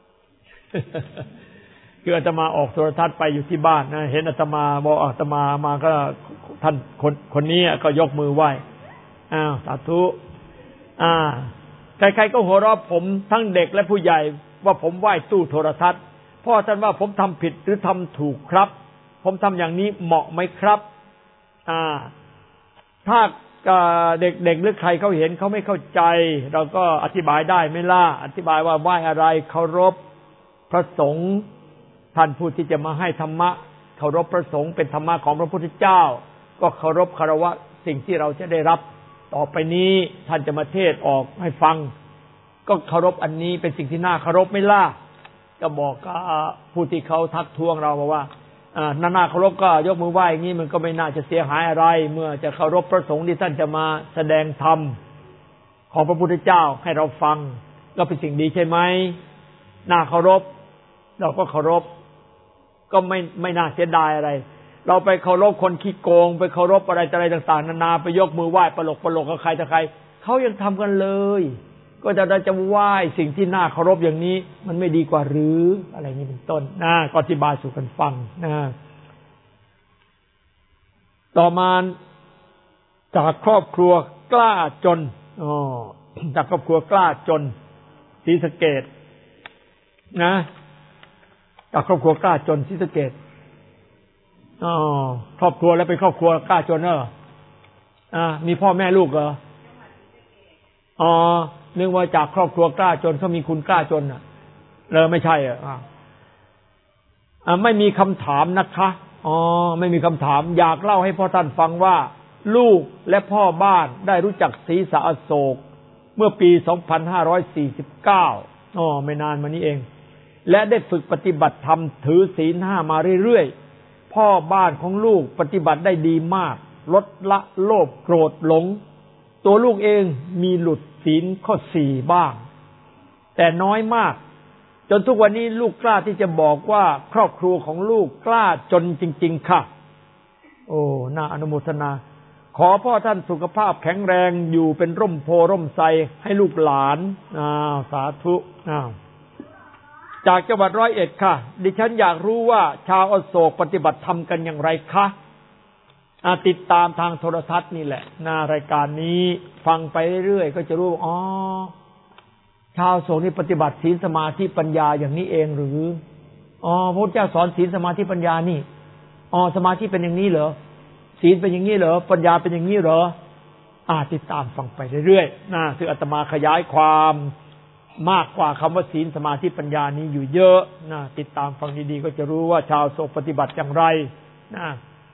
คืออาตมาออกโทรทัศน์ไปอยู่ที่บ้านนะเห็นอาตมาบอกอาตมามาก็ท่านคนคนนี้ก็ยกมือไหว้อ้าวสาธุอ่าใครๆก็หัวเราะผมทั้งเด็กและผู้ใหญ่ว่าผมไหว้ตู้โทรทัศน์พ่อท่านว่าผมทำผิดหรือทำถูกครับผมทำอย่างนี้เหมาะไหมครับอ่าถ้าเด็กๆหรือใครเขาเห็นเขาไม่เข้าใจเราก็อธิบายได้ไหมล่ะอธิบายว่าไหว้อะไรเคารพพระสงฆ์ท่านผู้ที่จะมาให้ธรรมะเคารพพระสงฆ์เป็นธรรมะของพระพุทธเจ้าก็เคารพคารวะสิ่งที่เราจะได้รับต่อไปนี้ท่านจะมาเทศออกให้ฟังก็เคารพอันนี้เป็นสิ่งที่น่าเคารพไหมล่ะก็บอกกับผู้ที่เขาทักท้วงเราบอกว่านานาเคารพก็ยกมือไหว้อย่างนี้มันก็ไม่น่าจะเสียหายอะไรเมื่อจะเคารพพระสงฆ์ที่ท่านจะมาแสดงธรรมของพระพุทธเจ้าให้เราฟังก็เป็นสิ่งดีใช่ไหมน่าเคารพเราก็เคารพก็ไม่ไม่น่าเสียดายอะไรเราไปเคารพคนขี้โกงไปเคารพอะไรอะไรต่างๆนานาไปยกมือไหว้ปลกปลกกับใครต่อใครเขายังทำกันเลยก็จะได้จะไหว้สิ่งที่น่าเคารพอย่างนี้มันไม่ดีกว่าหรืออะไรนี้เป็นต้นนะก็อธิบายสู่กันฟังนะต่อมาจากครอบครัวกล้าจนอ๋อจากครอบครัวกล้าจนศรีสะเกษนะจากครอบครัวกล้าจนศรีสะเกษอ๋อครอบครัวแล้วเป็นครอบครัวกล้าจนเหรออ่ามีพ่อแม่ลูกเหรออ๋อนึกว่าจากครอบครัวกล้าจนเขามีคุณกล้าจนอ่ะเลยไม่ใช่อ่ะอ่าไม่มีคำถามนะคะอ๋อไม่มีคำถามอยากเล่าให้พ่อท่านฟังว่าลูกและพ่อบ้านได้รู้จักศรีสะอโศกเมื่อปีสองพันห้าร้อยสี่สิบเก้าอ๋อไม่นานมานี้เองและได้ฝึกปฏิบัติธรรมถือศีลห้ามาเรื่อยๆพ่อบ้านของลูกปฏิบัติได้ดีมากลดละโลภโกรธหลงตัวลูกเองมีหลุดศีลข้อสี่บ้างแต่น้อยมากจนทุกวันนี้ลูกกล้าที่จะบอกว่าครอบครัวของลูกกล้าจนจริงๆค่ะโอ้น่าอนุโมทนาขอพ่อท่านสุขภาพแข็งแรงอยู่เป็นร่มโพร่มไทรให้ลูกหลานอ้าวสาธุอ้าวจากจังหวัดร้อยเอ็ดค่ะดิฉันอยากรู้ว่าชาวอโศกปฏิบัติธรรมกันอย่างไรคะติดตามทางโทรทัศน์นี่แหละหน้ารายการนี้ฟังไปเรื่อยๆก็จะรู้อ๋อชาวโศกนี่ปฏิบัติศีลสมาธิปัญญาอย่างนี้เองหรืออ๋อพระพุทธเจ้าสอนศีลสมาธิปัญญานี่อ๋อสมาธิเป็นอย่างนี้เหรอศีลเป็นอย่างนี้เหรอปัญญาเป็นอย่างนี้เหรออ่าติดตามฟังไปเรื่อยๆนะซึ่งอาตมาขยายความมากกว่าคำว่าศีลสมาธิปัญญานี้อยู่เยอะนะติดตามฟังดีๆก็จะรู้ว่าชาวโศกปฏิบัติอย่างไรนะ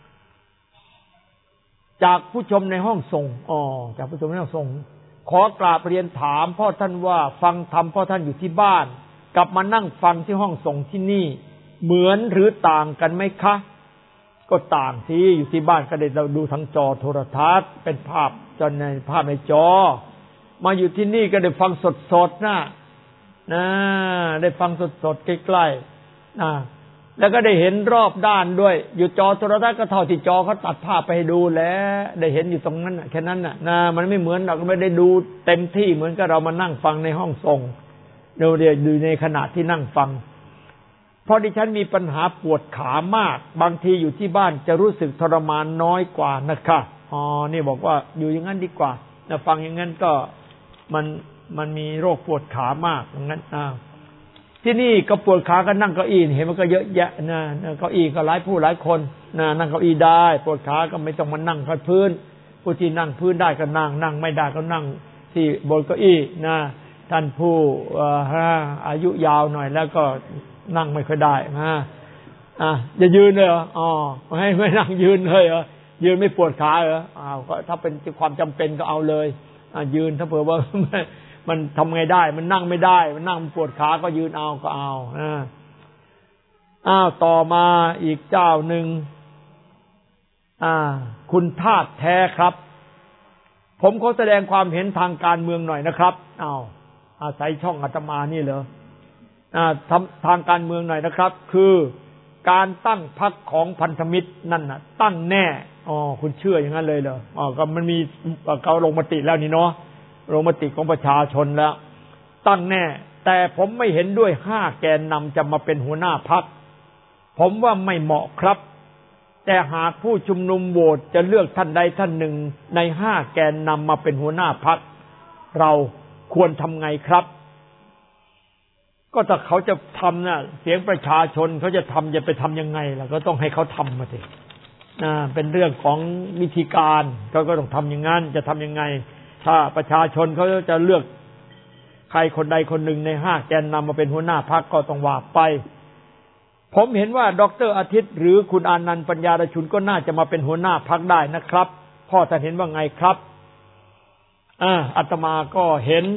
จากผู้ชมในห้องส่งอ๋อจากผู้ชมในห้องส่งขอกราบเรียนถามพ่อท่านว่าฟังธรรมพ่อท่านอยู่ที่บ้านกลับมานั่งฟังที่ห้องส่งที่นี่เหมือนหรือต่างกันไหมคะก็ต่างสิอยู่ที่บ้านก็ได้เราดูทั้งจอโทรทัศน์เป็นภาพจอในภาพในจอมาอยู่ที่นี่ก็ได้ฟังสดๆนะนะได้ฟังสดๆใกล้ๆนะแล้วก็ได้เห็นรอบด้านด้วยอยู่จอโทรทัศน์ก็เท่าที่จอเขาตัดภาพไปให้ดูแล้วได้เห็นอยู่ตรงนั้นแค่นั้นน่ะนะมันไม่เหมือนเราไม่ได้ดูเต็มที่เหมือนกับเรามานั่งฟังในห้องส่งเดี๋ยวเดี๋ยวดูในขณะที่นั่งฟังเพราะดิฉันมีปัญหาปวดขามากบางทีอยู่ที่บ้านจะรู้สึกทรมานน้อยกว่านะคะอ๋อนี่บอกว่าอยู่อย่างนั้นดีกว่านะฟังอย่างนั้นก็มันมันมีโรคปวดขามากอย่างนั้นอ่าที่นี่ก็ปวดขาก็นั่งเก้าอี้เห็นมันก็เยอะแยะนะเก้าอี้ก็หลายผู้หลายคนนะนั่งเก้าอี้ได้ปวดขาก็ไม่ต้องมานั่งกับพื้นผู้ที่นั่งพื้นได้ก็นั่งนั่งไม่ได้ก็นั่งที่บนเก้าอี้นะท่านผู้อายุยาวหน่อยแล้วก็นั่งไม่ค่อยได้นะอ่ะจะยืนเลยเหรออ๋อไม่ไม่นั่งยืนเลยเหรอยืนไม่ปวดขาเหรออ้าวก็ถ้าเป็นความจำเป็นก็เอาเลยอ่ะยืนถ้าเผื่อว่ามันทำไงได้มันนั่งไม่ได้มันนั่งปวดขาก็ยืนเอาก็เอาอ่าอ้าวต่อมาอีกเจ้าหนึ่งอ่าคุณธาตุแท้ครับผมขอแสดงความเห็นทางการเมืองหน่อยนะครับอ้าวอาศัยช่องอาตมานี่เหรออ่าทำทางการเมืองหน่อยนะครับคือการตั้งพรรคของพันธมิตรนั่นน่ะตั้งแน่อ๋อคุณเชื่ออย่างนั้นเลยเหรออ๋อก็มันมีเขาลงมติแล้วนี่เนาะลงมติของประชาชนแล้วตั้งแน่แต่ผมไม่เห็นด้วยห้าแกนนำจะมาเป็นหัวหน้าพรรคผมว่าไม่เหมาะครับแต่หากผู้ชุมนุมโหวตจะเลือกท่านใดท่านหนึ่งในห้าแกนนำมาเป็นหัวหน้าพรรคเราควรทำไงครับก็ถ้าเขาจะทำน่ะเสียงประชาชนเขาจะทำจะไปทำยังไงล่ะก็ต้องให้เขาทำมาสินะเป็นเรื่องของวิธีการเขาก็ต้องทำอย่างนั้นจะทำยังไงถ้าประชาชนเขาจะเลือกใครคนใดคนหนึ่งในห้าแกนนำมาเป็นหัวหน้าพรรคก็ต้องว่าไปผมเห็นว่าดร.อาทิตย์หรือคุณอานันต์ปัญญารชุนก็น่าจะมาเป็นหัวหน้าพรรคได้นะครับพ่อท่านเห็นว่าไงครับอ่าอาตมาก็เห็น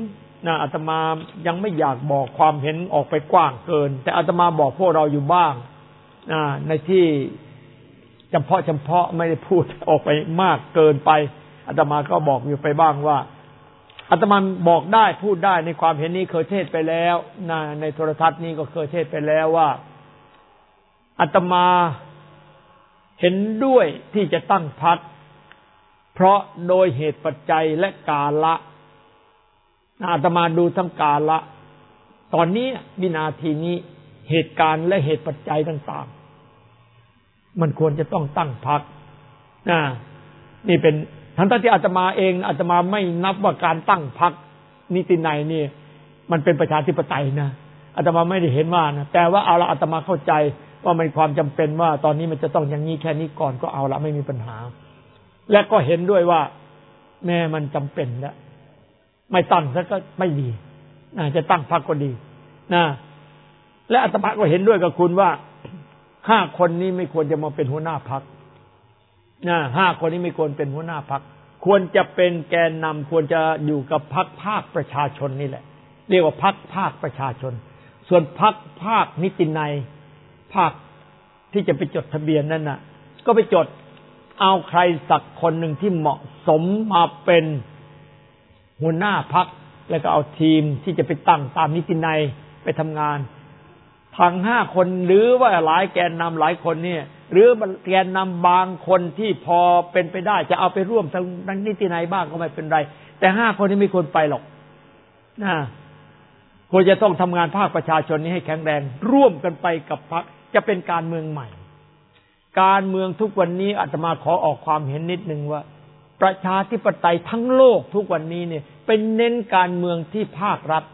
นะอาตมายังไม่อยากบอกความเห็นออกไปกว้างเกินแต่อาตมาบอกพวกเราอยู่บ้างนะในที่จำเพาะจำเพาะไม่ได้พูดออกไปมากเกินไปอาตมาก็บอกอยู่ไปบ้างว่าอาตมาบอกได้พูดได้ในความเห็นนี้เคยเทศไปแล้วนะในโทรทัศน์นี้ก็เคยเทศไปแล้วว่าอาตมาเห็นด้วยที่จะตั้งพรรคเพราะโดยเหตุปัจจัยและกาละอาตมาดูทั้งกาละตอนนี้วินาทีนี้เหตุการณ์และเหตุปัจจัยต่างๆมันควรจะต้องตั้งพรรคนะนี่เป็นทั้งที่อาตมาเองอาตมาไม่นับว่าการตั้งพรรคนิตินัยนี่มันเป็นประชาธิปไตยนะอาตมาไม่ได้เห็นว่านะแต่ว่าเอาละอาตมาเข้าใจว่ามันความจำเป็นว่าตอนนี้มันจะต้องอย่างนี้แค่นี้ก่อนก็เอาละไม่มีปัญหาและก็เห็นด้วยว่าแม่มันจำเป็นแล้วไม่ตั้งซะก็ไม่ดีนะจะตั้งพรรคก็ดีนะและอาตมาก็เห็นด้วยกับคุณว่าห้าคนนี้ไม่ควรจะมาเป็นหัวหน้าพรรคนะห้าคนนี้ไม่ควรเป็นหัวหน้าพรรคควรจะเป็นแกนนำควรจะอยู่กับพรรคภาคประชาชนนี่แหละเรียกว่าพรรคภาคประชาชนส่วนพรรคภาคนิตินัยภาคที่จะไปจดทะเบียนนั่นน่ะก็ไปจดเอาใครสักคนหนึ่งที่เหมาะสมมาเป็นหัวหน้าพรรคแล้วก็เอาทีมที่จะไปตั้งตามนิตินัยไปทำงานทั้งห้าคนหรือว่าหลายแกนนำหลายคนเนี่ยหรือแกนนำบางคนที่พอเป็นไปได้จะเอาไปร่วมทางนิตินัยบ้างก็ไม่เป็นไรแต่ห้าคนนี้ไม่ควรไปหรอกนะควรจะต้องทำงานภาคประชาชนนี้ให้แข็งแรงร่วมกันไปกับพรรคจะเป็นการเมืองใหม่การเมืองทุกวันนี้อาตมาขอออกความเห็นนิดนึงว่าประชาธิปไตยทั้งโลกทุกวันนี้เนี่ยเป็นเน้นการเมืองที่ภาครัฐ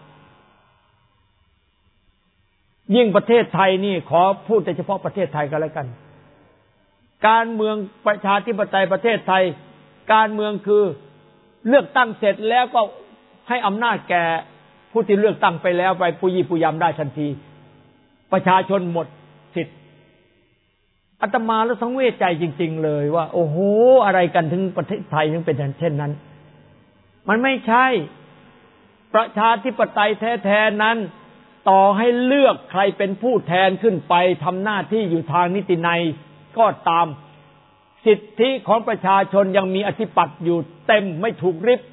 ยิ่งประเทศไทยนี่ขอพูดแต่เฉพาะประเทศไทยก็แล้วกันการเมืองประชาธิปไตยประเทศไทยการเมืองคือเลือกตั้งเสร็จแล้วก็ให้อำนาจแก่ผู้ที่เลือกตั้งไปแล้วไปปุยี่ปุยำได้ทันทีประชาชนหมดสิทธิ์อาตมาแล้วสังเวชใจจริงๆเลยว่าโอ้โหอะไรกันถึงประเทศไทยถึงเป็นเช่นนั้นมันไม่ใช่ประชาธิปไตยแท้ๆนั้นต่อให้เลือกใครเป็นผู้แทนขึ้นไปทำหน้าที่อยู่ทางนิตินัยก็ตามสิทธิของประชาชนยังมีอธิปัตย์อยู่เต็มไม่ถูกริบ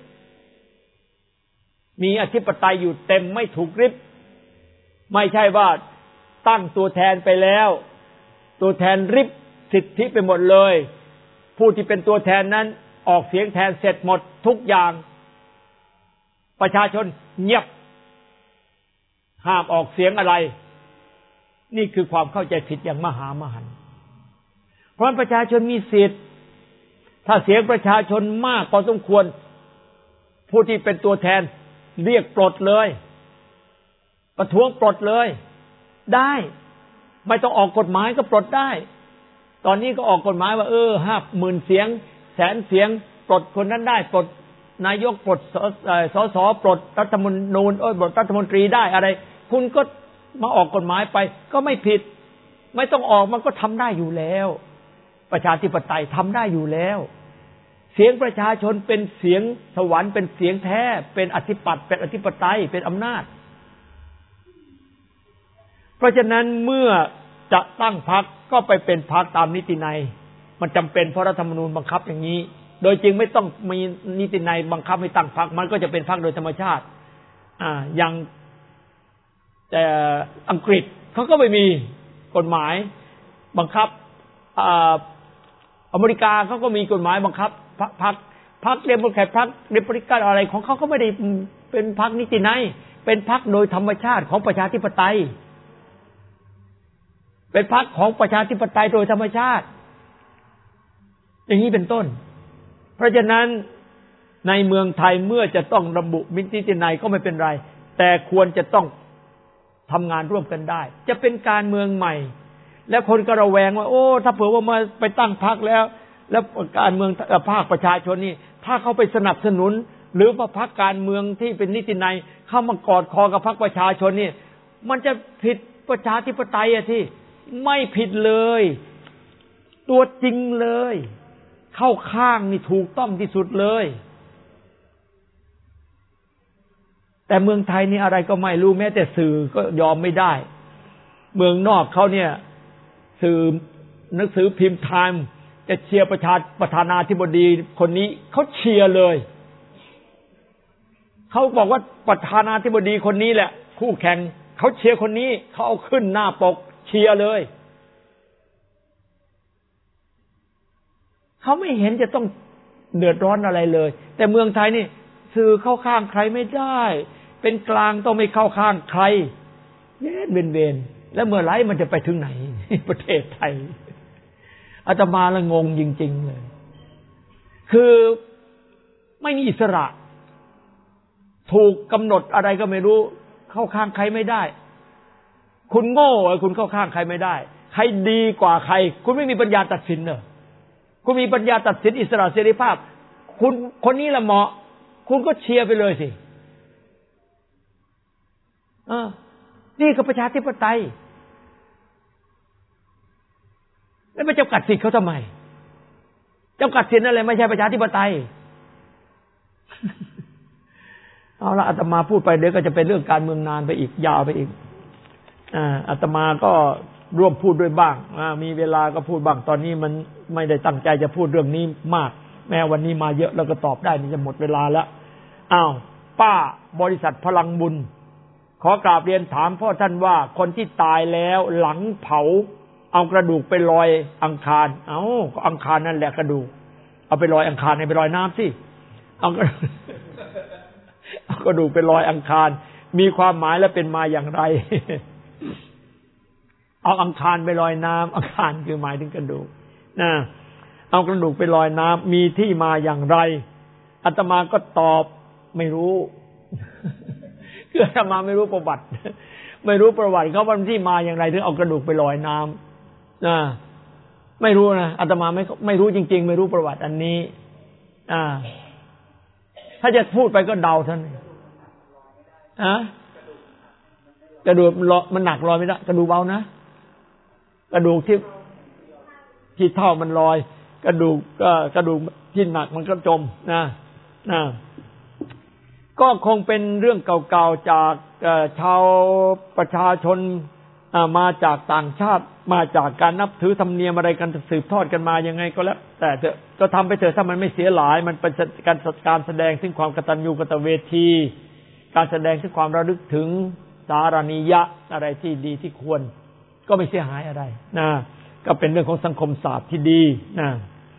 มีอธิปไตยอยู่เต็มไม่ถูกริบไม่ใช่ว่าตั้งตัวแทนไปแล้วตัวแทนริบสิทธิไปหมดเลยผู้ที่เป็นตัวแทนนั้นออกเสียงแทนเสร็จหมดทุกอย่างประชาชนเงียบห้ามออกเสียงอะไรนี่คือความเข้าใจผิดอย่างมหามหันต์เพราะประชาชนมีสิทธิ์ถ้าเสียงประชาชนมากพอสมควรผู้ที่เป็นตัวแทนเรียกปลดเลยประท้วงปลดเลยได้ไม่ต้องออกกฎหมายก็ปลดได้ตอนนี้ก็ออกกฎหมายว่าเออห้าหมื่นเสียงแสนเสียงปลดคนนั้นได้ปลดนายกปลดสสปลดรัฐมนูญเออปลดรัฐมนตรีได้อะไรคุณก็มาออกกฎหมายไปก็ไม่ผิดไม่ต้องออกมันก็ทำได้อยู่แล้วประชาธิปไตยทำได้อยู่แล้วเสียงประชาชนเป็นเสียงสวรรค์เป็นเสียงแท้เป็นอธิปัตย์เป็นอธิปไตยเป็นอำนาจเพราะฉะนั้นเมื่อจะตั้งพรรคก็ไปเป็นพรรคตามนิตินัยมันจำเป็นเพราะรัฐธรรมนูญบังคับอย่างนี้โดยจริงไม่ต้องมีนิตินัยบังคับให้ตั้งพรรคมันก็จะเป็นพรรคโดยธรรมชาติอ่าอย่างแต่อังกฤษเขาก็ไม่มีกฎหมายบังคับอ่าอเมริกาเขาก็มีกฎหมายบังคับพรรคพรรคเดโมแครตพรรคเรพับลิกันอะไรของเขาก็ไม่ได้เป็นพรรคนิตินัยเป็นพรรคโดยธรรมชาติของประชาธิปไตยเป็นพรรคของประชาธิปไตยโดยธรรมชาติอย่างนี้เป็นต้นเพราะฉะนั้นในเมืองไทยเมื่อจะต้องระบุนิตินัยก็ไม่เป็นไรแต่ควรจะต้องทำงานร่วมกันได้จะเป็นการเมืองใหม่แล้วคนก็ระแวงว่าโอ้ถ้าเผื่อว่ามาไปตั้งพรรคแล้วแล้วการเมืองภาคประชาชนนี่ถ้าเขาไปสนับสนุนหรือว่าพรรคการเมืองที่เป็นนิตินัยเข้ามากอดคอกับพรรคประชาชนนี่มันจะผิดประชาธิปไตยอะที่ไม่ผิดเลยตัวจริงเลยเข้าข้างนี่ถูกต้องที่สุดเลยแต่เมืองไทยนี่อะไรก็ไม่รู้แม้แต่สื่อก็ยอมไม่ได้เมืองนอกเขาเนี่ยสื่อหนังสือพิมพ์ไทม์จะเชียร์ประชาประธานาธิบดีคนนี้เขาเชียร์เลยเขาบอกว่าประธานาธิบดีคนนี้แหละคู่แข่งเขาเชียร์คนนี้เขาเอาขึ้นหน้าปกเชียร์เลยเขาไม่เห็นจะต้องเดือดร้อนอะไรเลยแต่เมืองไทยนี่สื่อเข้าข้างใครไม่ได้เป็นกลางต้องไม่เข้าข้างใครเย็นเวนเวนแล้วเมื่อไหร่มันจะไปถึงไหนประเทศไทยอาตมาละงงจริงๆเลยคือไม่มีอิสระถูกกำหนดอะไรก็ไม่รู้เข้าข้างใครไม่ได้คุณโง่คุณเข้าข้างใครไม่ได้ใครดีกว่าใครคุณไม่มีปัญญาตัดสินเหรอคุณมีปัญญาตัดสินอิสระเสรีภาพคุณคนนี้ละเหมาะคุณก็เชียร์ไปเลยสิเออนี่ก็ประชาธิปไตยแล้วไม่จำกัดสิทธิ์เขาทำไมจำกัดสิทธิ์อะไรไม่ใช่ประชาธิปไตยเอาละอาตมาพูดไปเดี๋ยวก็จะเป็นเรื่องการเมืองนานไปอีกยาวไปอีกอ่าอาตมาก็ร่วมพูดด้วยบ้างอ่ามีเวลาก็พูดบ้างตอนนี้มันไม่ได้ตั้งใจจะพูดเรื่องนี้มากแม้วันนี้มาเยอะแล้วก็ตอบได้นี่จะหมดเวลาแล้วอ้าวป้าบริษัทพลังบุญขอกราบเรียนถามพ่อท่านว่าคนที่ตายแล้วหลังเผาเอากระดูกไปลอยอังคารเอ้าก็อังคารนั่นแหละกระดูกเอาไปลอยอังคารให้ไปลอยน้ำสิเอาเอากระดูกไปลอยอังคารมีความหมายและเป็นมาอย่างไรเอาอังคารไปลอยน้ำอังคารคือหมายถึงกระดูกนะเอากระดูกไปลอยน้ำมีที่มาอย่างไรอาตมาก็ตอบไม่รู้คืออาตมาไม่รู้ประวัติไม่รู้ประวัติเขาว่าที่มาอย่างไรถึงเอากระดูกไปลอยน้ำนะไม่รู้นะอาตมาไม่ไม่รู้จริงๆไม่รู้ประวัติอันนี้อ่าถ้าจะพูดไปก็เดาท่านฮะกระดูกมันหนักลอยไม่ได้กระดูกเบานะกระดูกที่ที่เท่ามันลอยกระดูกก็กระดูกที่หนักมันก็จมนะนะก็คงเป็นเรื่องเก่าๆจากชาวประชาชนมาจากต่างชาติมาจากการนับถือธรรมเนียมอะไรกันสืบทอดกันมายังไงก็แล้วแต่เถอะก็ทำไปเถอะถ้ามันไม่เสียหลายมันเป็นการการแสดงถึงความกตัญญูกตเวทีการแสดงถึงความระลึกถึงสารณียะอะไรที่ดีที่ควรก็ไม่เสียหายอะไรนะก็เป็นเรื่องของสังคมศาสตร์ที่ดีนะ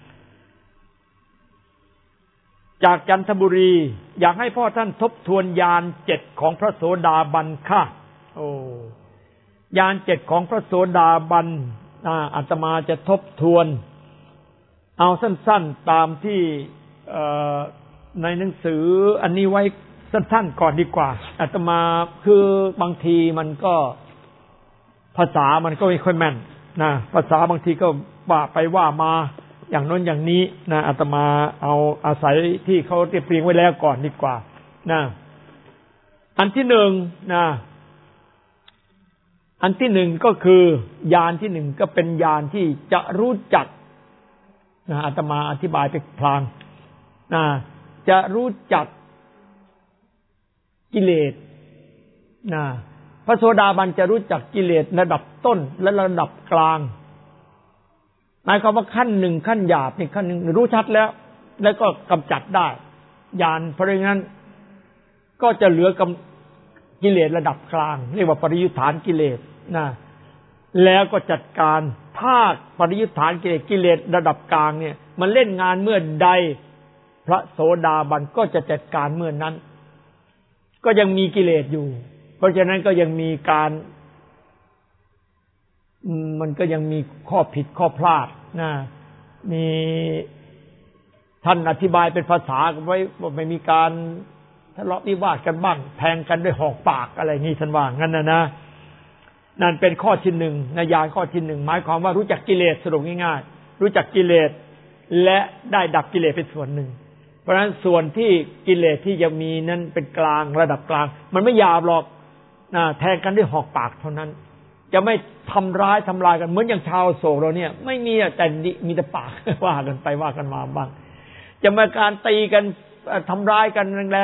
จากจันทบุรีอยากให้พ่อท่านทบทวนญาณเจ็ดของพระโสดาบันค่ะโอ้ญาณเจ็ดของพระโสดาบันอาตมาจะทบทวนเอาสั้นๆตามที่ในหนังสืออันนี้ไว้สั้นๆก่อนดีกว่าอาตมาคือบางทีมันก็ภาษามันก็ไม่ค่อยแม่นนะภาษาบางทีก็ว่าไปว่ามาอย่างโน้นอย่างนี้นะอาตมาเอาอาศัยที่เขาเตรียมไว้แล้วก่อนดีกว่านะอันที่หนึ่งนะอันที่หนึ่งก็คือญาณที่หนึ่งก็เป็นญาณที่จะรู้จักนะอาตมาอธิบายไปพลางนะจะรู้จักกิเลสนะพระโสดาบันจะรู้จักกิเลสระดับต้นและระดับกลางหมายความว่าขั้นหนึ่งขั้นหยาบนี่ขั้นหนึ่งรู้ชัดแล้วแล้วก็กำจัดได้ญาณเพราะงั้นก็จะเหลือกกิเลสระดับกลางเรียกว่าปริยุทธานกิเลสนะแล้วก็จัดการถ้าปริยุทธานกิเลสกิเลสระดับกลางเนี่ยมันเล่นงานเมื่อใดพระโสดาบันก็จะจัดการเมื่อนั้นก็ยังมีกิเลสอยู่เพราะฉะนั้นก็ยังมีการมันก็ยังมีข้อผิดข้อพลาดนะมีท่านอธิบายเป็นภาษาไว้ว่าไม่มีการทะเลาะวิวาทกันบ้างแทงกันด้วยหอกปากอะไรนี่ท่านว่างั้นนะนะนั่นเป็นข้อที่หนึ่งในญาณข้อที่หนึ่งหมายความว่ารู้จักกิเลสสรุปง่ายๆรู้จักกิเลสและได้ดับกิเลสเป็นส่วนหนึ่งเพราะฉะนั้นส่วนที่กิเลสที่ยังมีนั้นเป็นกลางระดับกลางมันไม่หยาบหรอกนะแทงกันด้วยหอกปากเท่านั้นจะไม่ทำร้ายทำลายกันเหมือนอย่างชาวโศกเราเนี่ยไม่มีแต่มีแต่ปากว่ากันไปว่ากันมาบ้างจะมาการตีกันทำร้ายกันแรงๆ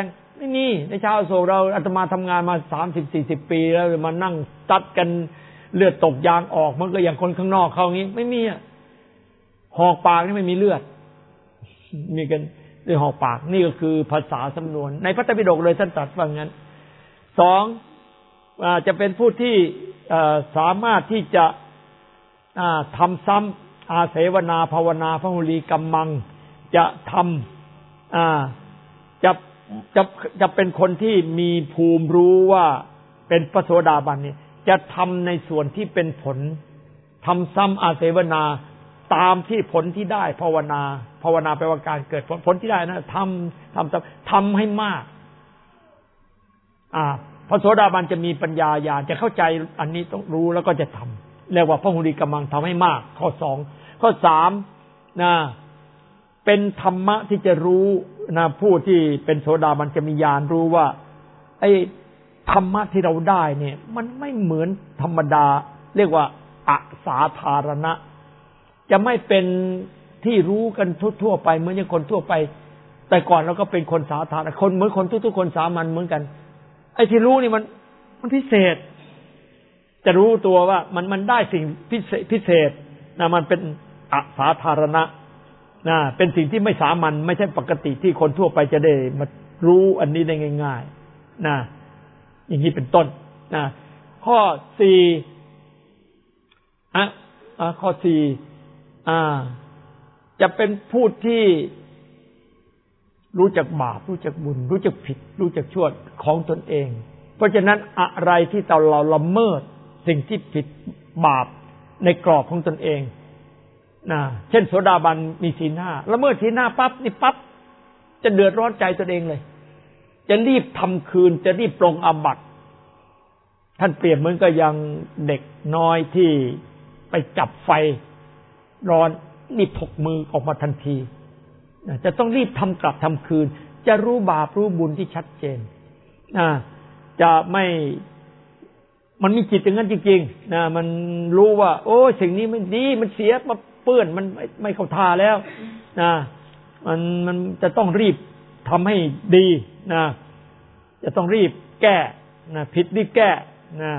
ไม่มีในชาวอโศกเราอาตมาทำงานมาสามสิบสี่สิบปีแล้วมานั่งตัดกันเลือดตกยางออกมันก็อย่างคนข้างนอกเขาอย่างนี้ไม่มีอ่ะหอกปากนี่ไม่มีเลือดมีกันด้วยหอกปากนี่ก็คือภาษาสำนวนในพระไตรปิฎกเลยท่านตรัสว่างั้นสองจะเป็นผู้ที่สามารถที่จะทำซ้ำอาเสวนาภาวนาพหุลีกัมมังจะทำจะจะจะเป็นคนที่มีภูมิรู้ว่าเป็นพระโสดาบันเนี่ยจะทำในส่วนที่เป็นผลทำซ้ำอาเสวนาตามที่ผลที่ได้ภาวนาภาวนาแปลว่าการเกิดผลผลที่ได้นะทำทำทำให้มากอ่าพระโสดาบันจะมีปัญญาญาณจะเข้าใจอันนี้ต้องรู้แล้วก็จะทำเรียกว่าพหุลีกัมมังทำให้มากข้อสองข้อสามนะเป็นธรรมะที่จะรู้นะผู้ที่เป็นโสดาบันจะมีญาณรู้ว่าไอ้ธรรมะที่เราได้เนี่ยมันไม่เหมือนธรรมดาเรียกว่าอสาธารณะจะไม่เป็นที่รู้กันทั่วๆไปเหมือนอย่างคนทั่วไปแต่ก่อนเราก็เป็นคนสาธารณะคนเหมือนคนทุกๆคนสามัญเหมือนกันไอ้ที่รู้นี่มันมันพิเศษจะรู้ตัวว่ามันมันได้สิ่งพิเศษพิเศษนะมันเป็นอสาธารณะนะเป็นสิ่งที่ไม่สามัญไม่ใช่ปกติที่คนทั่วไปจะได้มารู้อันนี้ได้ง่ายๆนะอย่างนี้เป็นต้นนะข้อสี่อ่ะอ่ะข้อสี่อ่าจะเป็นผู้ที่รู้จักบาปรู้จักบุญรู้จักผิดรู้จักชั่วของตนเองเพราะฉะนั้นอะไรที่เราเราละเมิดสิ่งที่ผิดบาปในกรอบของตนเองนะเช่นโสดาบันมีศีลห้าละเมิดศีลห้าปั๊บนี่ปั๊บจะเดือดร้อนใจตนเองเลยจะรีบทำคืนจะรีบปรงอาบัติท่านเปรียบเหมือนกับยังเด็กน้อยที่ไปจับไฟร้อนรีบถกมือออกมาทันทีจะต้องรีบทำกลับทำคืนจะรู้บาปรู้บุญที่ชัดเจนนะจะไม่มันมีจิตอย่างนั้นจริงๆนะมันรู้ว่าโอ้สิ่งนี้มันดีมันเสียมาเปื้อนมันไม่ไม่เข้าท่าแล้วนะมันมันจะต้องรีบทำให้ดีนะจะต้องรีบแก้นะผิดรีบแก้นะ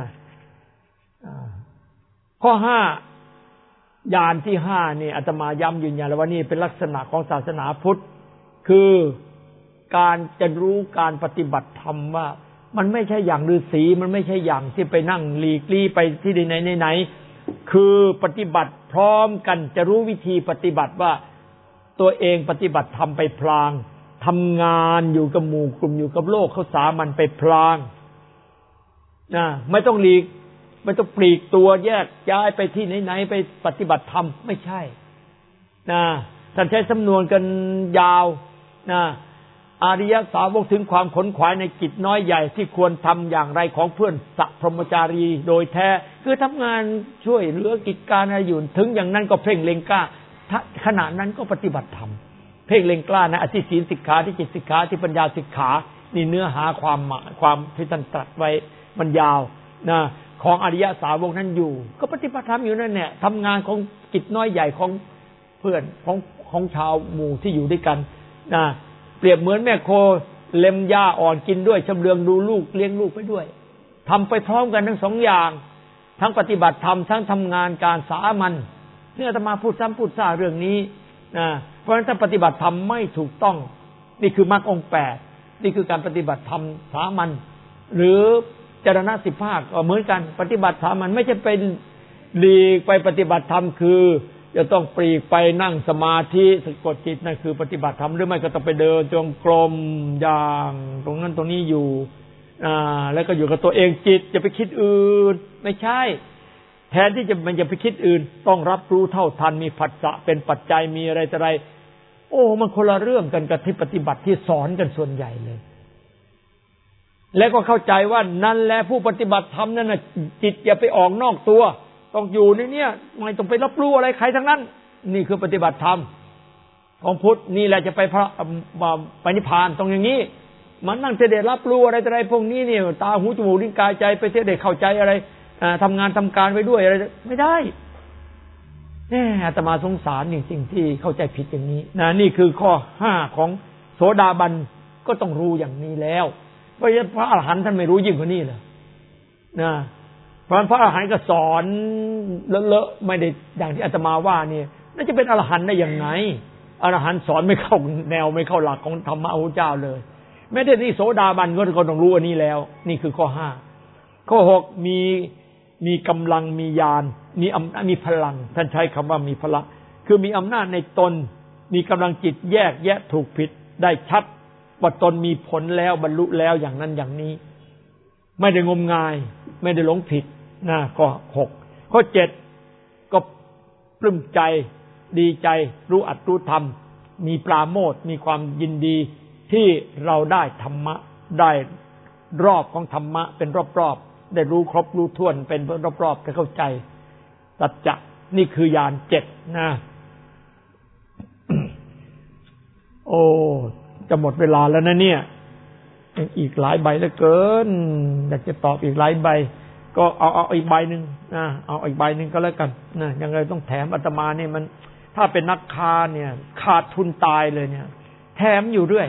ข้อห้าญาณที่ห้านี่อาตมาย้ำยืนยันแล้วว่านี่เป็นลักษณะของศาสนาพุทธคือการจะรู้การปฏิบัติธรรมว่ามันไม่ใช่อย่างฤาษีมันไม่ใช่อย่างที่ไปนั่งหลีกลี่ไปที่ไหนไหนคือปฏิบัติพร้อมกันจะรู้วิธีปฏิบัติว่าตัวเองปฏิบัติธรรมไปพลางทำงานอยู่กับหมู่กลุ่มอยู่กับโลกเขาสามัญไปพลางนะไม่ต้องหลีกไม่ต้องปลีกตัวแยกย้ายไปที่ไหนๆไปปฏิบัติธรรมไม่ใช่นะท่านใช้สำนวนกันยาวนะอริยสาวกถึงความขนขวายในกิจน้อยใหญ่ที่ควรทำอย่างไรของเพื่อนสัพพรหมจารีโดยแท้คือทำงานช่วยเหลือกิจการอะไรอยู่ถึงอย่างนั้นก็เพ่งเล็งกล้าขณะนั้นก็ปฏิบัติธรรมเพ่งเล็งกล้านะอธิศีลสิกขาที่จิตสิกขาที่ปัญญาสิกขานี่เนื้อหาความความที่ท่านตรัสไว้มันยาวนะของอริยสาวกนั้นอยู่ก็ปฏิบัติธรรมอยู่นั่นแหละทำงานของกิจน้อยใหญ่ของเพื่อนของของชาวหมู่ที่อยู่ด้วยกันนะเปรียบเหมือนแม่โคเล็มหญ้าอ่อนกินด้วยชำเลืองดูลูกเลี้ยงลูกไปด้วยทำไปพร้อมกันทั้งสองอย่างทั้งปฏิบัติธรรมทั้งทำงานการสามัญเนี่ยอาตมาพูดซ้ำพูดซ่าเรื่องนี้นะเพราะฉะนั้นถ้าปฏิบัติธรรมไม่ถูกต้องนี่คือมรรคองค์แปดนี่คือการปฏิบัติธรรมสามัญหรือจรณะสิบห้าก็เหมือนกันปฏิบัติธรรมมันไม่ใช่เป็นหลีกไปปฏิบัติธรรมคือจะต้องปลีกไปนั่งสมาธิสะกดจิตนั่นคือปฏิบัติธรรมหรือไม่ก็ต้องไปเดินจงกรมอย่างตรงนั้นตรงนี้อยู่อ่าแล้วก็อยู่กับตัวเองจิตจะไปคิดอื่นไม่ใช่แทนที่จะมันจะไปคิดอื่นต้องรับรู้เท่าทันมีผัสสะเป็นปัจจัยมีอะไรต่ออะไรโอ้มันคนละเรื่องกันกับที่ปฏิบัติที่สอนกันส่วนใหญ่เลยแล้วก็เข้าใจว่านั่นแหละผู้ปฏิบัติธรรมนั่นน่ะจิตอย่าไปออกนอกตัวต้องอยู่ในเนี้ยไม่ต้องไปรับรู้อะไรใครทั้งนั้นนี่คือปฏิบัติธรรมของพุทธนี่แหละจะไปพระไปนิพพานตรงอย่างนี้มันนั่งจะได้รับรู้อะไรอะไรพวกนี้เนี่ยตาหูจมูกลิ้นกายใจไปจะได้เข้าใจอะไรทำงานทำการไปด้วยอะไรไม่ได้แน่อาตมาสงสารจริงๆที่เข้าใจผิดอย่างนี้นะนี่คือข้อห้าของโสดาบันก็ต้องรู้อย่างนี้แล้วเพราะฉะนั้นพระอรหันต์ท่านไม่รู้ยิ่งกว่านี้เลยนะเพราะฉะนั้นพระอรหันต์ก็สอนเลอะๆไม่ได้อย่างที่อาตมาว่านี่น่าจะเป็นอรหันต์ได้ยังไงอรหันต์สอนไม่เข้าแนวไม่เข้าหลักของธรรมะพระเจ้าเลยแม้แต่นี่โสดาบันก็ต้องรู้อันนี้แล้วนี่คือข้อห้าข้อหกมีมีกำลังมีญาณมีอำมีพลังท่านใช้คำว่ามีพลังคือมีอำนาจในตนมีกำลังจิตแยกแยะถูกผิดได้ชัดว่าตนมีผลแล้วบรรลุแล้วอย่างนั้นอย่างนี้ไม่ได้งมงายไม่ได้หลงผิดนะข้อหกข้อเจ็ดก็ปลื้มใจดีใจรู้อัตรู้ธรรมมีปราโมทย์มีความยินดีที่เราได้ธรรมะได้รอบของธรรมะเป็นรอบๆได้รู้ครบรู้ถ้วนเป็นรอบๆได้เข้าใจสัจจะนี่คือญาณเจ็ดนะ โอ้จะหมดเวลาแล้วนะเนี่ยอีกหลายใบเหลือเกินอยากจะตอบอีกหลายใบก็เอาเอาอีกใบหนึ่งนะเอาอีกใบหนึ่งก็แล้วกันนะยังไงต้องแถมอาตมาเนี่ยมันถ้าเป็นนักค้าเนี่ยขาดทุนตายเลยเนี่ยแถมอยู่เรื่อย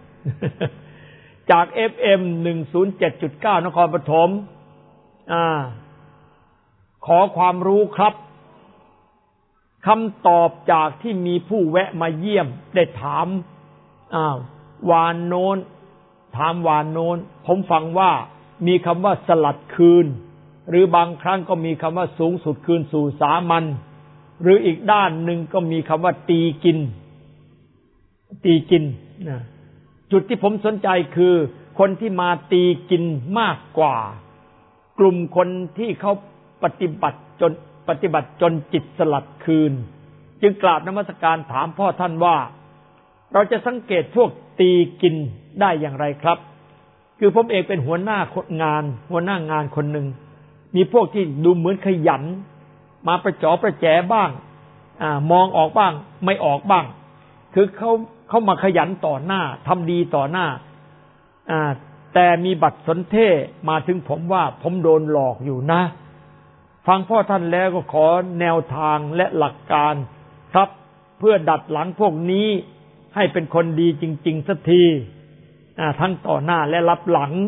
จาก เอฟ เอ็ม หนึ่งศูนย์เจ็ดจุดเก้า นครปฐมอ่าขอความรู้ครับคำตอบจากที่มีผู้แวะมาเยี่ยมได้ถามอ้าววานโน้นถามวานโน้นผมฟังว่ามีคำว่าสลัดคืนหรือบางครั้งก็มีคำว่าสูงสุดคืนสู่สามัญหรืออีกด้านหนึ่งก็มีคำว่าตีกินตีกินนะจุดที่ผมสนใจคือคนที่มาตีกินมากกว่ากลุ่มคนที่เขาปฏิบัติจนปฏิบัติจนจิตสลัดคืนจึงกราบนมัสการถามพ่อท่านว่าเราจะสังเกตพวกตีกินได้อย่างไรครับคือผมเองเป็นหัวหน้างานหัวหน้างานคนหนึ่งมีพวกที่ดูเหมือนขยันมาประจอประแจบ้างอ่ามองออกบ้างไม่ออกบ้างคือเขาเขามาขยันต่อหน้าทำดีต่อหน้าอ่าแต่มีบัตรสนเทศมาถึงผมว่าผมโดนหลอกอยู่นะฟังพ่อท่านแล้วก็ขอแนวทางและหลักการครับเพื่อดัดหลังพวกนี้ให้เป็นคนดีจริงๆสักทีทั้งต่อหน้าและรับหลัง